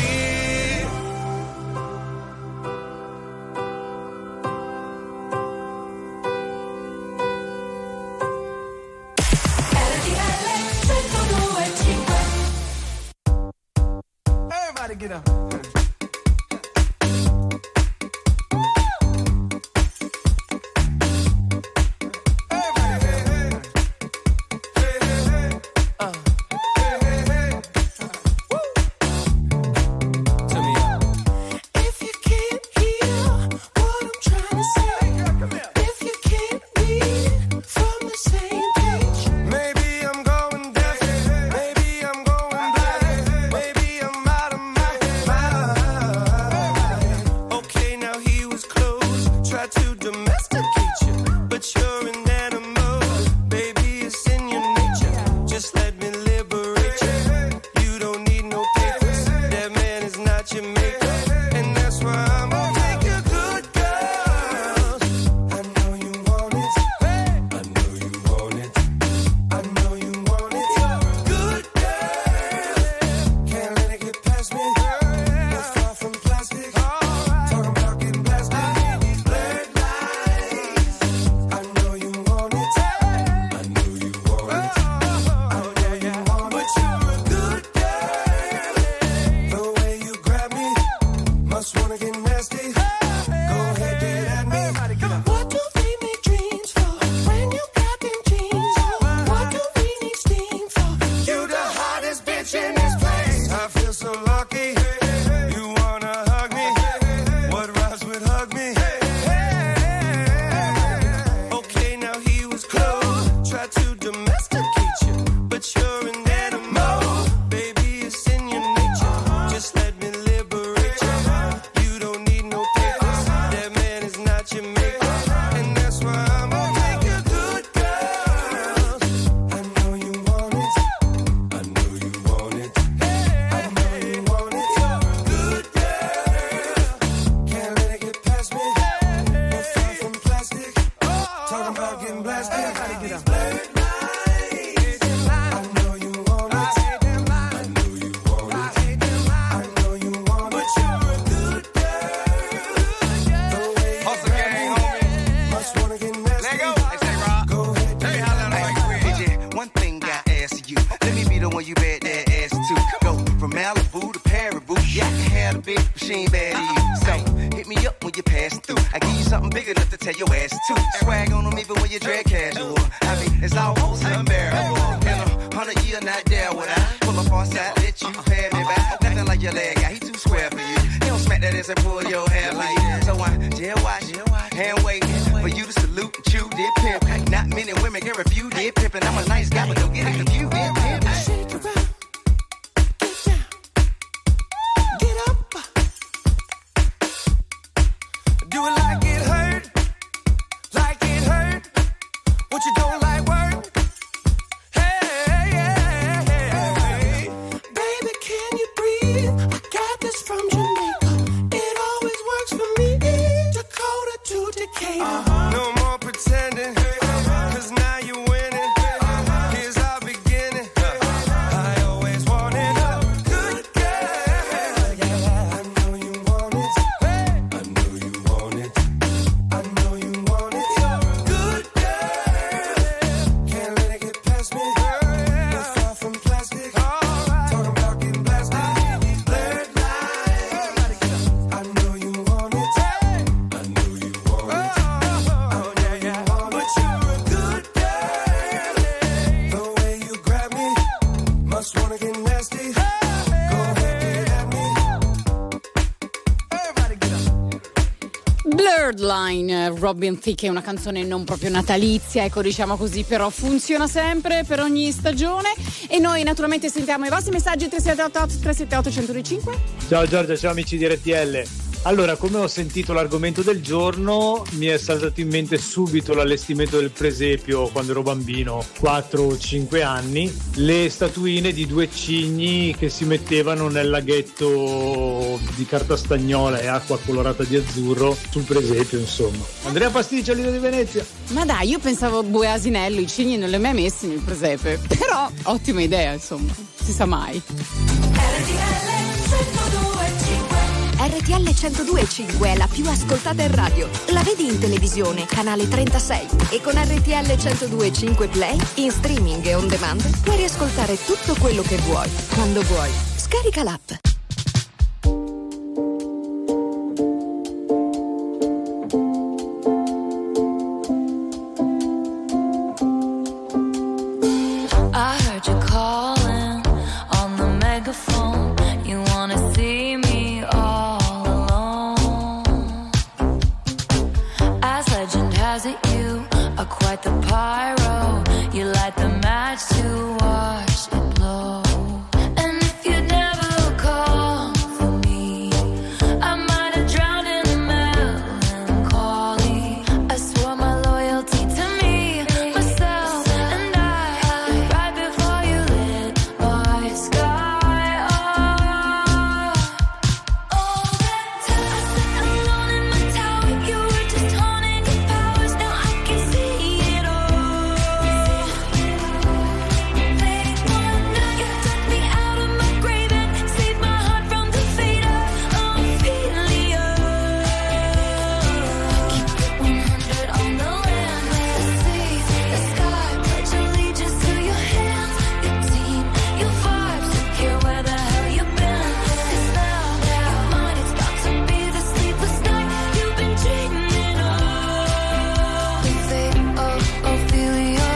Everybody get up.
No more pretending, 'cause now you're winning. Here's our beginning. I always wanted a good girl. I know you want it. I know you want it. I know you want it. Good girl. Can't let it get past me.
Line, Robin Thicke, è una canzone non proprio natalizia, ecco, diciamo così, però funziona sempre per ogni stagione. E noi naturalmente sentiamo i vostri messaggi tre sette otto otto tre sette otto uno zero due cinque.
Ciao Giorgia, ciao amici di R T L. Allora, come ho sentito l'argomento del giorno, mi è saltato in mente subito l'allestimento del presepio quando ero bambino, quattro o cinque anni, le statuine di due cigni che si mettevano nel laghetto di carta stagnola e acqua colorata di azzurro sul presepio, insomma. Andrea Pasticcio, Lido di Venezia.
Ma dai, io pensavo bue asinello, i cigni non li ho mai messi nel presepe, però ottima idea, insomma, si sa mai.
R T L centodue e cinque è la più ascoltata in radio. La vedi in televisione, canale trentasei. E con R T L centodue e cinque Play, in streaming e on demand, puoi riascoltare tutto quello che vuoi, quando vuoi. Scarica l'app.
I heard you calling on the megaphone. You wanna see me all alone. As legend has it, you are quite the pyro. You light the match to watch it blow. And if you never call for me, I might have drowned in the melancholy. I swore my loyalty to me, myself, and I. Right before you lit my sky up. All that time I sat alone in my tower, you were just honing your powers. Now I can see it all. Fate one night, you took me out of my grave and saved my heart from the fate of Ophelia. Keep it one hundred on the land, the sea, the sky. Pledge allegiance to your hands, your team, your vibes. Don't care where the hell you've been. 'Cause now your mind is about to be the sleepless night you've been dreaming of. The fate of Ophelia.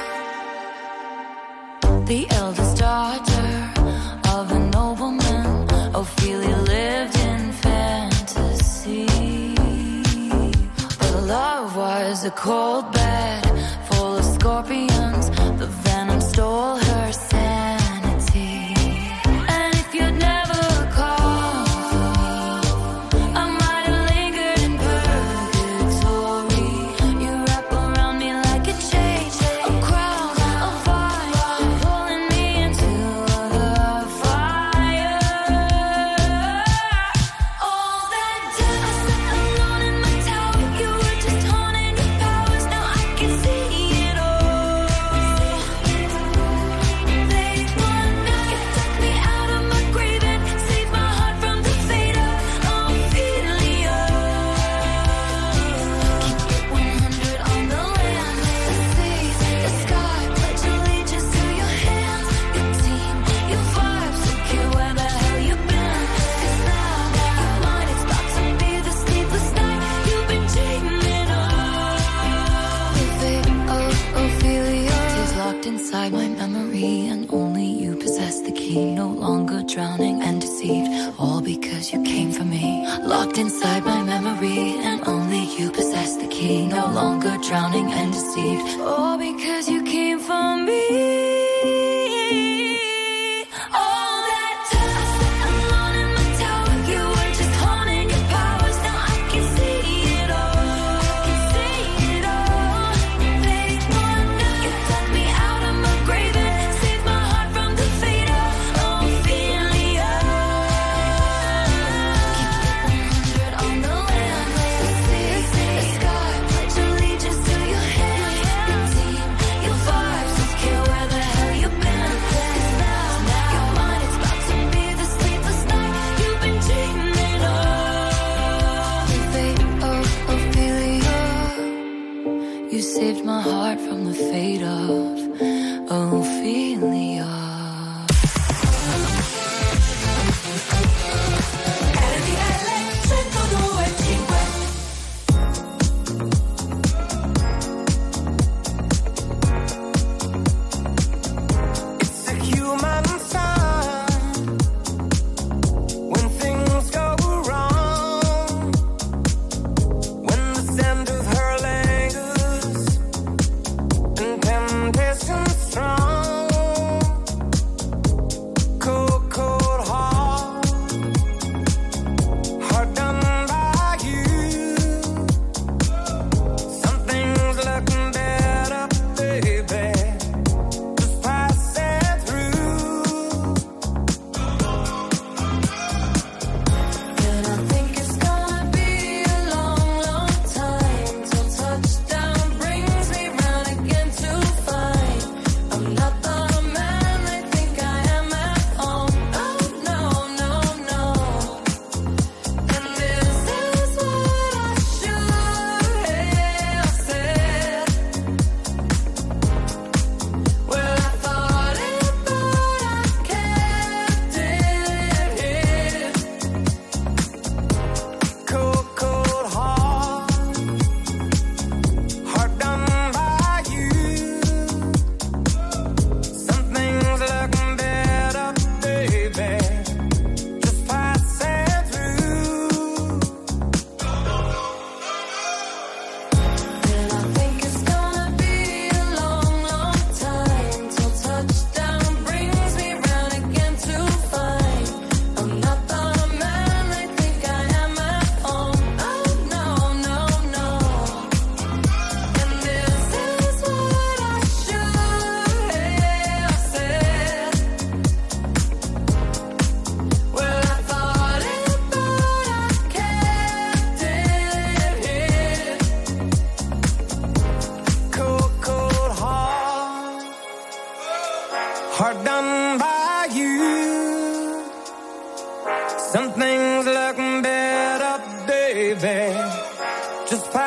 The eldest daughter of a nobleman, Ophelia lived in fantasy. But her love was a cold bed full of scorpions. The venom stole her sanity. And if you'd never called for me, I might have lingered in purgatory. You wrap around me like a chain, a crown, a vine, pulling me into the fire. All that time I sat alone in my tower, you were just honing your powers. Now I can see it all. Late one night, you took me out of my grave and saved my heart from the fate of Ophelia. Keep it one hundred on the land, the sea, the sky. Pledge allegiance to your hands, your team, your vibes. Don't care where the hell you've been. 'Cause now your mind is about to be the sleepless night you've been dreaming of. The fate of Ophelia is locked inside my memory, and only you possess the key. No longer drowning and deceived, all because you came for me. Locked inside my memory, and only you possess the key. No longer drowning and deceived, all because you came for me. All that time I sat alone in my tower, you were just honing your powers. Now I can see it all. Can see it all. Fate one night, you took me out of my grave and saved my heart from the fate of Ophelia. Keep it one hundred on the land, the sea, the sky. Pledge allegiance to your hands, your team, your vibes. Don't care where the hell you've been. 'Cause now your mind is about to be the sleepless night you've been dreaming of. The fate of Ophelia. You saved my heart from the fate of Ophelia.
It's a human sign when things go wrong, when the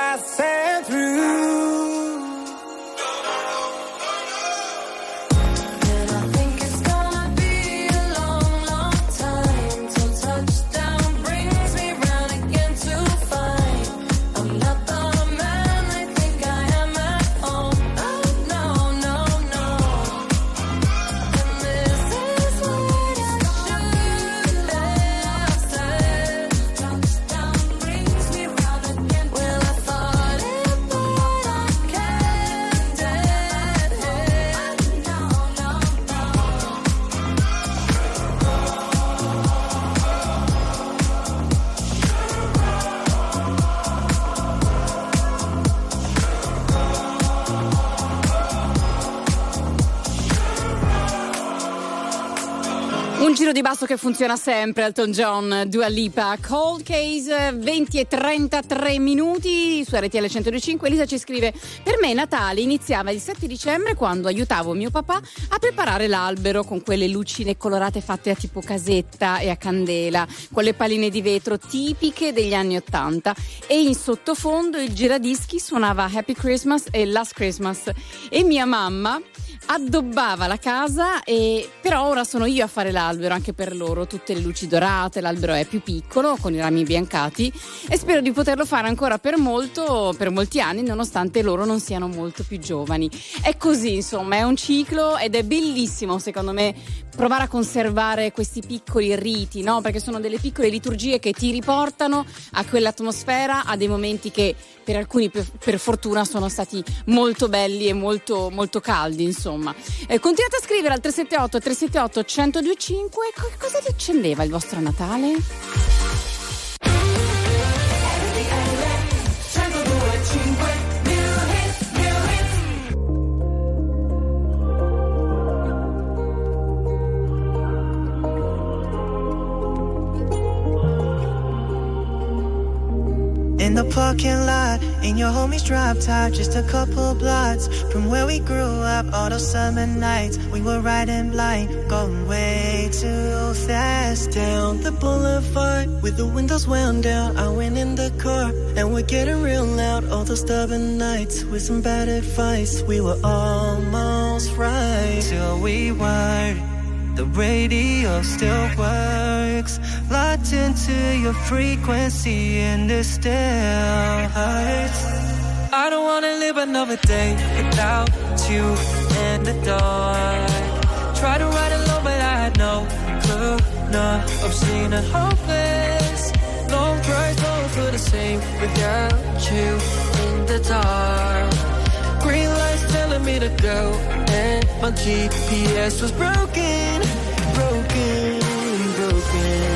passing through.
And I think it's gonna be a long, long time till touchdown brings me round again to find I'm not the man I think I am at home. Oh no, no, no. And this is what I should have said. Touchdown brings me round again. Well, I thought it, but I can't dead it. No, no, no.
Un giro di basso che funziona sempre, Elton John, Dua Lipa, Cold Case, venti e trentatré minuti su R T L centodue e cinque. Elisa ci scrive: per me Natale iniziava il sette dicembre quando aiutavo mio papà a preparare l'albero con quelle lucine colorate fatte a tipo casetta e a candela, con le palline di vetro tipiche degli anni ottanta, e in sottofondo il giradischi suonava Happy Christmas e Last Christmas, e mia mamma addobbava la casa, e però ora sono io a fare l'albero anche per loro, tutte le luci dorate, l'albero è più piccolo con i rami imbiancati e spero di poterlo fare ancora per molto, per molti anni, nonostante loro non siano molto più giovani. È così, insomma, è un ciclo ed è bellissimo secondo me provare a conservare questi piccoli riti, no? Perché sono delle piccole liturgie che ti riportano a quell'atmosfera, a dei momenti che per alcuni per, per fortuna sono stati molto belli e molto molto caldi, insomma. Eh, continuate a scrivere al tre sette otto tre sette otto uno zero due cinque. Co- cosa ti accendeva il vostro Natale?
In the parking lot, in your homie's drop top, just a couple blocks from where we grew up. All those summer nights, we were riding blind, going way too fast down the boulevard with the windows wound down. I went in the car and we're getting real loud. All those stubborn nights with some bad advice, we were almost right till we weren't. The radio still works, locked into your frequency and it still hurts. I don't wanna live another day without you in the dark. Try to ride alone but I had no clue, no, I'm seeing it hopeless. Long drives don't feel the same without you in the dark. Green lights telling me to go, and my G P S was broken, broken, broken.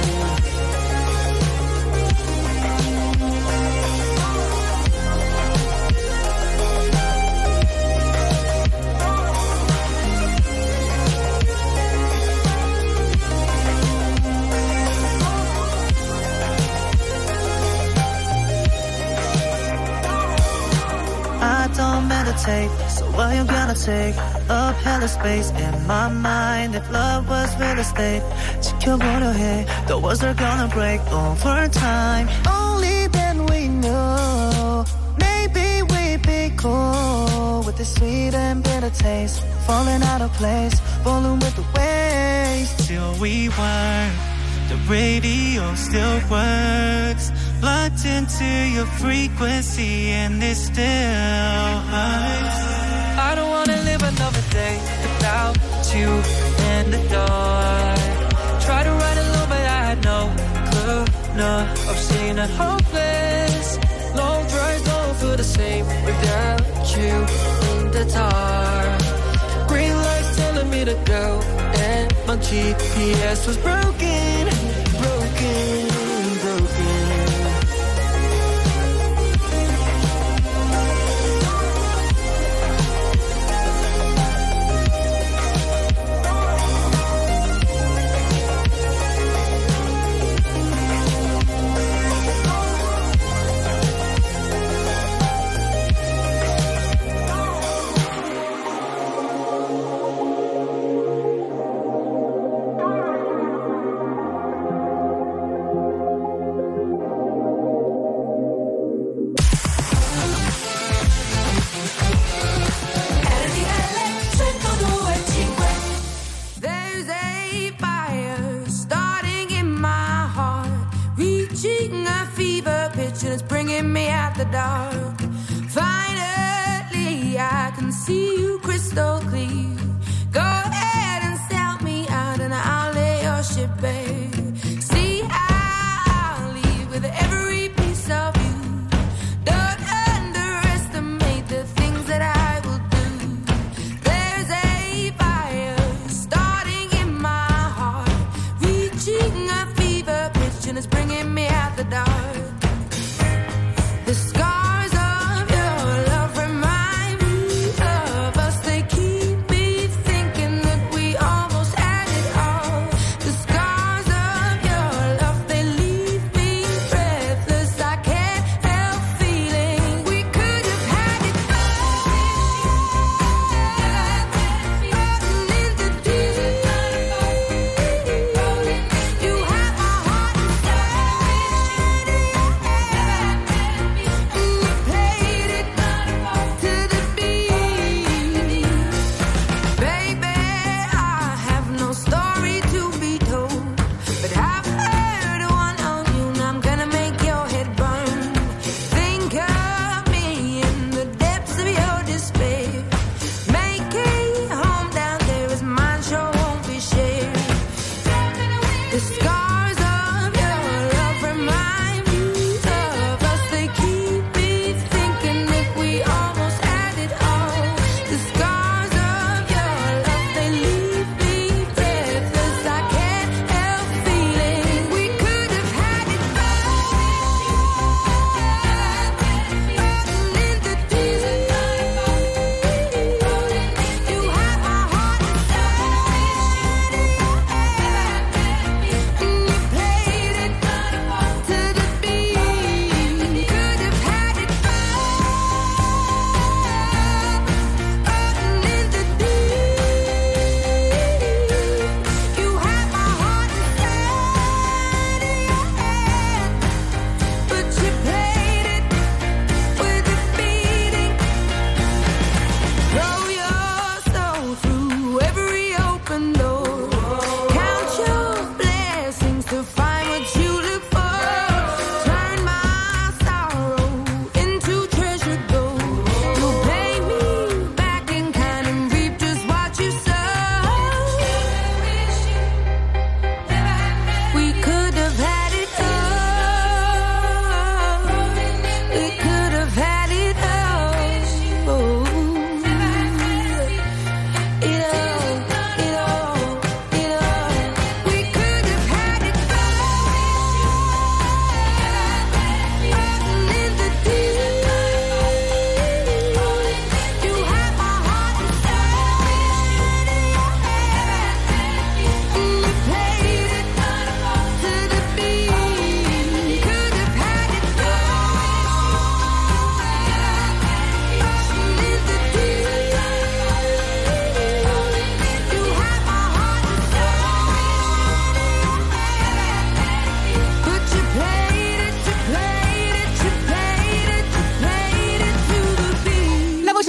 I don't meditate, so why you gonna take up hella space in my mind? If love was real estate, 지켜보려 해, the walls are gonna break over time. Only then we know, maybe we'd be cool with this sweet and bitter taste, falling out of place, falling with the waves. Till we weren't, the radio still works, locked into your frequency and it still hurts. I don't wanna live another day without you in the dark. Try to ride alone but I had no clue, no, I've seen it hopeless. Long drives don't feel the same without you in the dark. Green lights telling me to go, and my G P S was broken, broken, broken.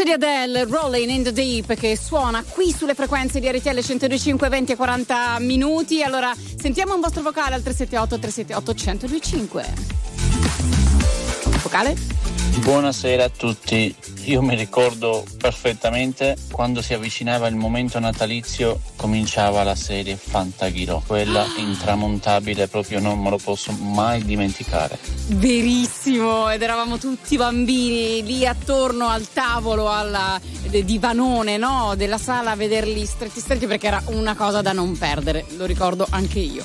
di Adele, Rolling in the Deep, che suona qui sulle frequenze di R T L centodue e cinque, venti e quaranta minuti. Allora sentiamo un vostro vocale al tre sette otto tre sette otto uno zero due cinque. Vocale?
Buonasera a tutti, io mi ricordo perfettamente quando si avvicinava il momento natalizio, cominciava la serie Fantaghirò, quella intramontabile, proprio non me lo posso mai dimenticare.
Verissimo, ed eravamo tutti bambini lì attorno al tavolo, al divanone, no, della sala a vederli stretti stretti, perché era una cosa da non perdere, lo ricordo anche io.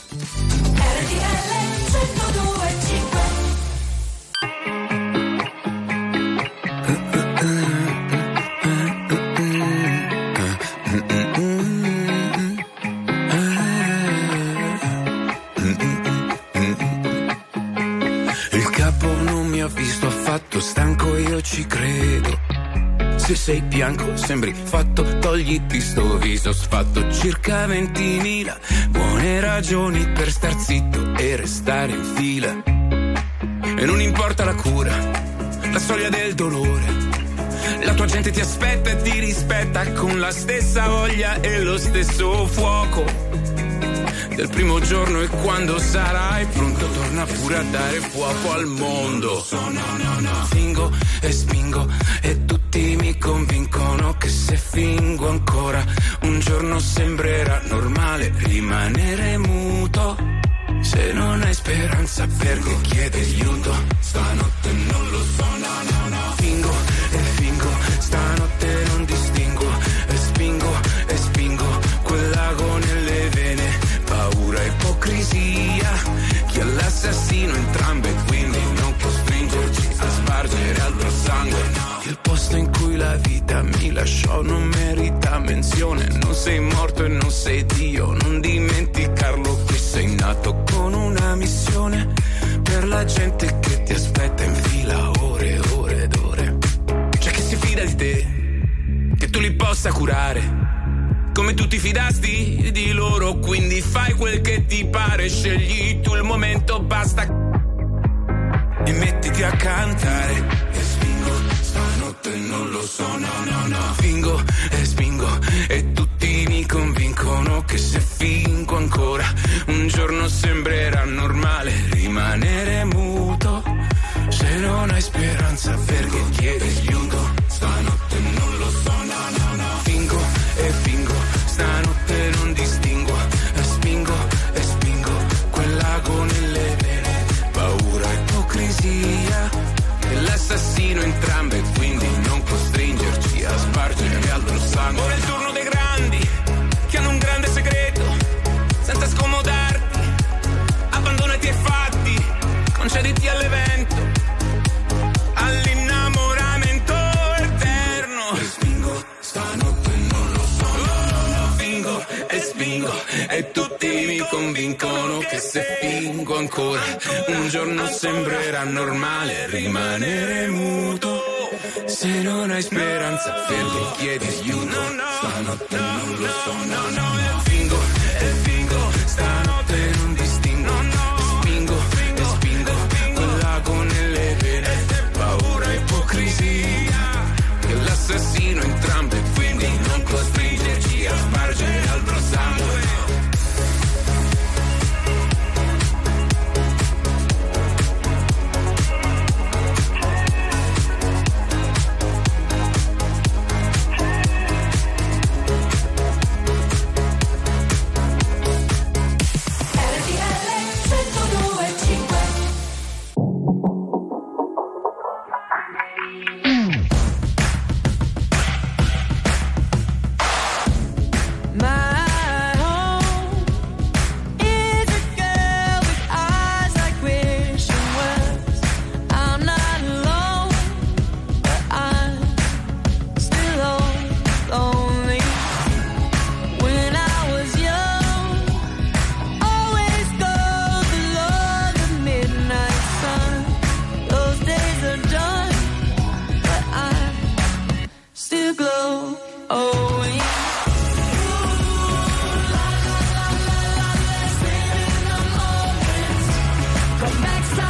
Visto affatto, stanco io ci credo. Se sei bianco sembri fatto, togliti sto viso sfatto. Circa ventimila buone ragioni per star zitto e restare in fila. E non importa la cura, la soglia del dolore, la tua gente ti aspetta e ti rispetta con la stessa voglia e lo stesso fuoco del primo giorno. E quando sarai pronto torna pure a dare fuoco al mondo. No, no, no. Fingo e spingo e tutti mi convincono che se fingo ancora un giorno sembrerà normale rimanere muto. Se non hai speranza perché chiedi aiuto, stanotte non lo so, no, no, no. Fingo e fingo, stanotte non distingo e spingo e spingo quel lago nelle vene. Paura, ipocrisia, chi è l'assassino entrambe, quindi non costringerci a spargere altro sangue. Il posto in cui la vita mi lasciò non merita menzione. Non sei morto e non sei Dio, non dimenticarlo, qui sei nato con una missione per la gente che ti aspetta in fila ore e ore ed ore. C'è chi si fida di te, che tu li possa curare come tu ti fidasti di loro, quindi fai quel che ti pare, scegli tu il momento, basta e mettiti a cantare. E spingo, stanotte non lo so, no, no, no. Fingo e spingo e tutti mi convincono che se fingo ancora un giorno sembrerà normale rimanere muto. Se non hai speranza perché chiedi aiuto, stanotte non lo so, no, no, no. Fingo e fingo, stanotte non distingo e spingo e spingo quel lago nelle vene. Paura, ipocrisia e l'assassino entrambe, quindi non costringerci a spargere altro sangue. Ora è il turno dei grandi che hanno un grande segreto, senza scomodarti abbandonati ai fatti, concediti all'evento, all'innamoramento eterno. E spingo, stanotte non lo so, no, no, no. Fingo e spingo e tutti mi convincono che se fingo ancora un giorno sembrerà normale rimanere muto. Se non hai speranza perché chiedi aiuto, stanotte non lo so, no, no. Fingo e fingo, stanotte non distingo, spingo e spingo quel lago nelle vene. Paura, ipocrisia che l'assassino entrambe, quindi non costringerci a spargere altro sangue.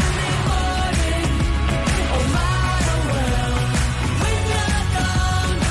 Sunday morning, oh my world, when you're gone.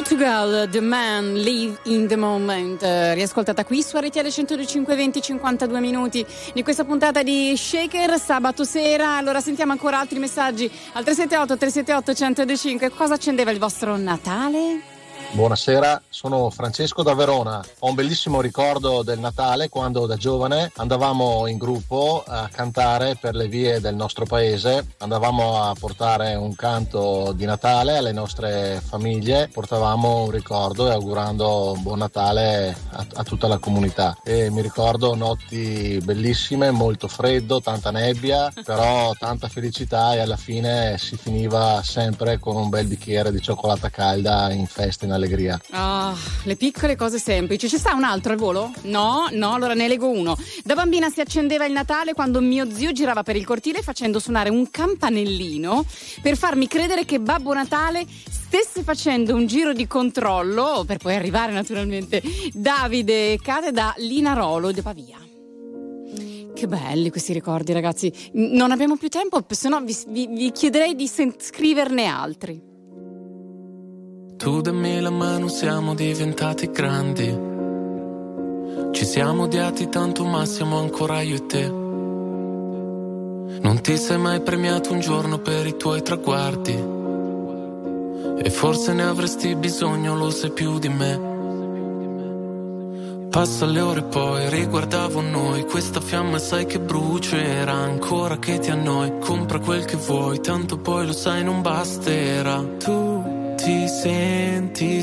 Portugal, The Man, Live in the Moment, eh, riascoltata qui su R T L centodue e cinque, venti cinquantadue minuti di questa puntata di Shaker sabato sera. Allora sentiamo ancora altri messaggi al tre sette otto tre sette otto uno zero due cinque. Cosa accendeva il vostro Natale?
Buonasera, sono Francesco da Verona. Ho un bellissimo ricordo del Natale quando da giovane andavamo in gruppo a cantare per le vie del nostro paese. Andavamo a portare un canto di Natale alle nostre famiglie, portavamo un ricordo e augurando un buon Natale a, a tutta la comunità. E mi ricordo notti bellissime, molto freddo, tanta nebbia, però tanta felicità e alla fine si finiva sempre con un bel bicchiere di cioccolata calda in festa, in allegria.
Ah, le piccole cose semplici. Ci sta un altro al volo? No, no, allora ne leggo uno. Da bambina si accendeva il Natale quando mio zio girava per il cortile facendo suonare un campanellino per farmi credere che Babbo Natale stesse facendo un giro di controllo, per poi arrivare naturalmente Davide Cade da Linarolo de Pavia. Che belli questi ricordi, ragazzi. Non abbiamo più tempo, se no vi, vi, vi chiederei di sen- scriverne altri.
Tu dammi la mano, siamo diventati grandi. Ci siamo odiati tanto ma siamo ancora io e te. Non ti sei mai premiato un giorno per i tuoi traguardi e forse ne avresti bisogno, lo sai più di me. Passa le ore poi riguardavo noi, questa fiamma sai che brucerà ancora che ti annoi. Compra quel che vuoi, tanto poi lo sai non basterà. Tu ti senti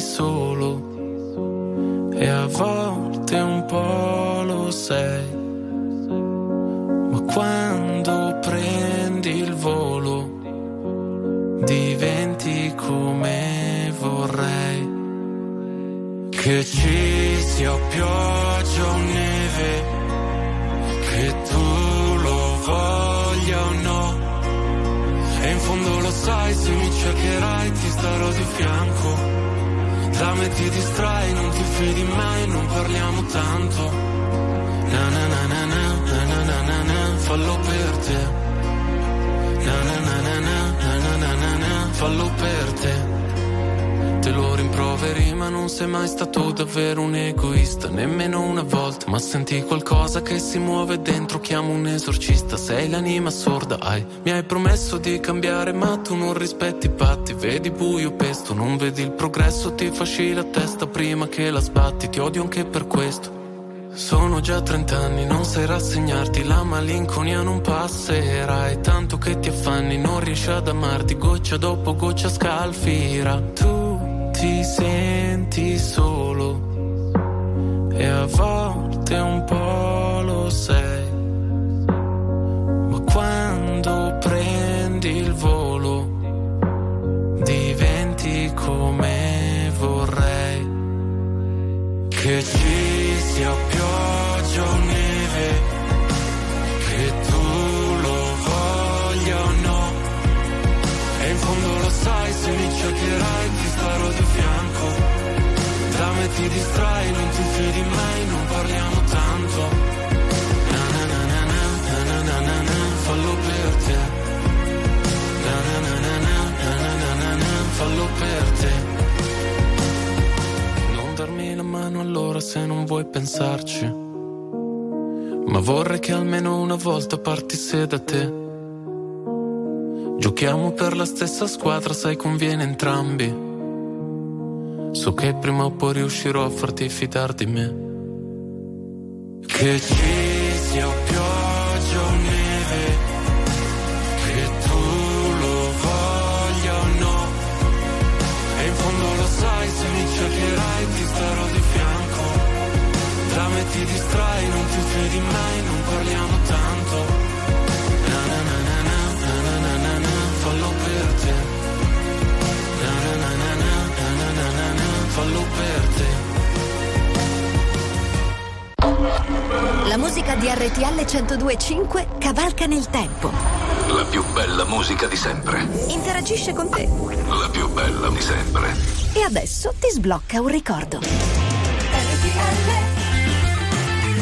solo e a volte un po' lo sei, ma quando prendi il volo diventi come vorrei. Che ci sia pioggia o neve, che tu lo voglia o no, e in fondo lo sai, se mi cercherai ti starò di fianco. Da me ti distrai, non ti fidi mai, non parliamo tanto. Na na na na na na na na na na, fallo per te. Na na na na na na na na na na, fallo per te. Te lo rimproveri ma non sei mai stato davvero un egoista, nemmeno una volta. Ma senti qualcosa che si muove dentro, chiamo un esorcista. Sei l'anima sorda, hai, mi hai promesso di cambiare ma tu non rispetti i patti. Vedi buio pesto, non vedi il progresso, ti fasci la testa prima che la sbatti. Ti odio anche per questo. Sono già trent'anni, non sai rassegnarti, la malinconia non passerà. E tanto che ti affanni, non riesci ad amarti, goccia dopo goccia scalfira. Tu ti senti solo e a volte un po' lo sei, ma quando prendi il volo diventi come vorrei. Che ci sia pioggia o neve, che tu lo voglia o no, e in fondo lo sai, se mi cercherai ti starò di fianco. Da me ti distrai, non ti fidi mai, non parliamo tanto. Na na na na na na na na na, fallo per te. Na na na na na na na na na, fallo per te. Non darmi la mano allora se non vuoi pensarci, ma vorrei che almeno una volta partisse da te. Giochiamo per la stessa squadra, sai conviene entrambi. So che prima o poi riuscirò a farti fidar di me. Che ci sia pioggia o neve, che tu lo voglia o no, e in fondo lo sai, se mi cercherai ti starò di fianco. Da me ti distrai, non ti fidi mai, non parliamo tanto. Na na na na na na na na na na, fallo per te. Na na na na na na na na na na, fallo per te.
La musica di R T L centodue e cinque cavalca nel tempo.
La più bella musica di sempre.
Interagisce con te.
La più bella di sempre.
E adesso ti sblocca un ricordo.
R T L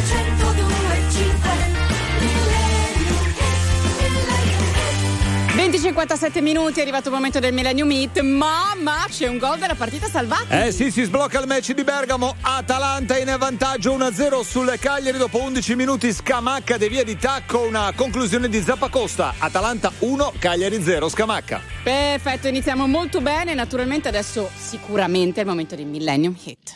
centodue e cinque.
venti e cinquantasette minuti, è arrivato il momento del Millennium Hit, ma, ma c'è un gol della partita salvata.
Eh sì, si sblocca il match di Bergamo, Atalanta in vantaggio uno a zero sul Cagliari dopo undici minuti, Scamacca devia di tacco, una conclusione di Zappacosta. Atalanta uno, Cagliari zero, Scamacca.
Perfetto, iniziamo molto bene, naturalmente adesso sicuramente è il momento del Millennium Hit.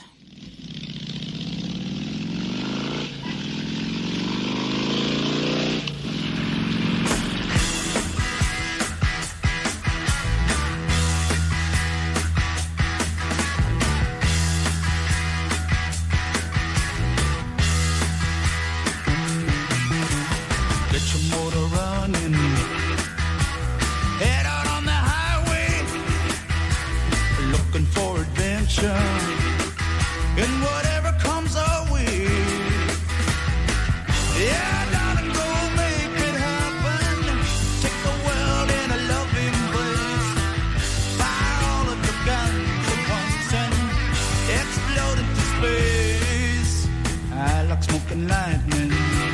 And whatever comes our way, yeah, darling, go make it happen. Take the world in a loving embrace. Fire all of your guns at once and explode into space. I like smoke and lightning,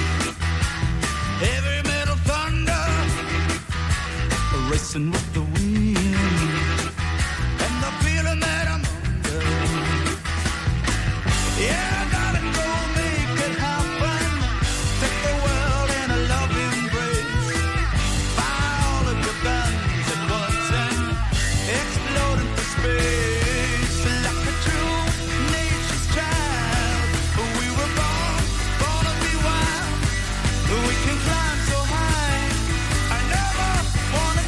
heavy metal thunder, racing with the wind, and the feeling that I'm under. Yeah, darling, go make it happen. Take the world in a loving embrace. Fire all of your guns at once and explode into space. Like a true nature's child, we were born, born to be wild. We can climb so high, I never wanna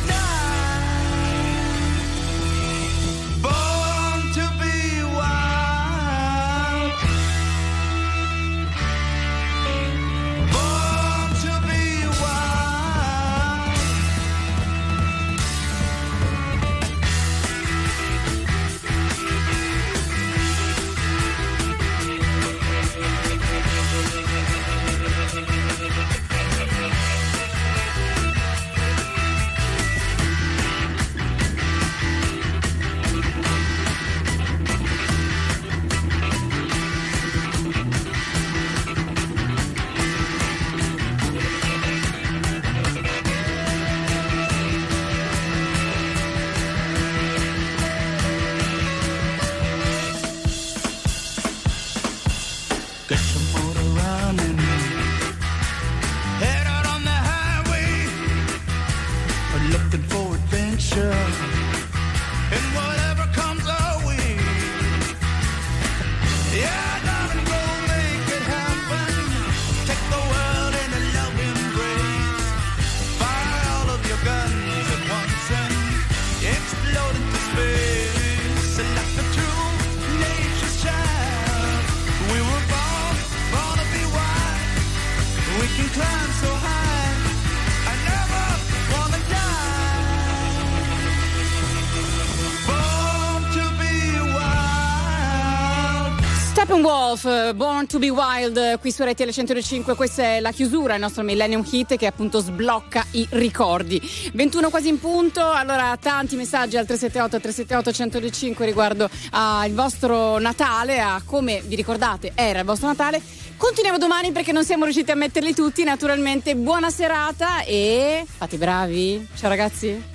die. Born to be wild. Get your motor running, head out on the highway, looking for adventure, and whatever comes our way. Yeah, darling, go make it happen. Take the world in a loving embrace. Fire all of your guns at once and explode into space. Like a true nature's child, we were born, born to be wild. We can climb so high, I never wanna die. Born to be wild.
Steppenwolf, Born to be Wild, qui su R T L centodue e cinque. Questa è la chiusura, il nostro Millennium Hit che appunto sblocca i ricordi. ventuno quasi in punto, allora tanti messaggi al tre sette otto tre sette otto uno zero due cinque riguardo al vostro Natale, a come vi ricordate era il vostro Natale. Continuiamo domani perché non siamo riusciti a metterli tutti, naturalmente. Buona serata e fate i bravi. Ciao ragazzi.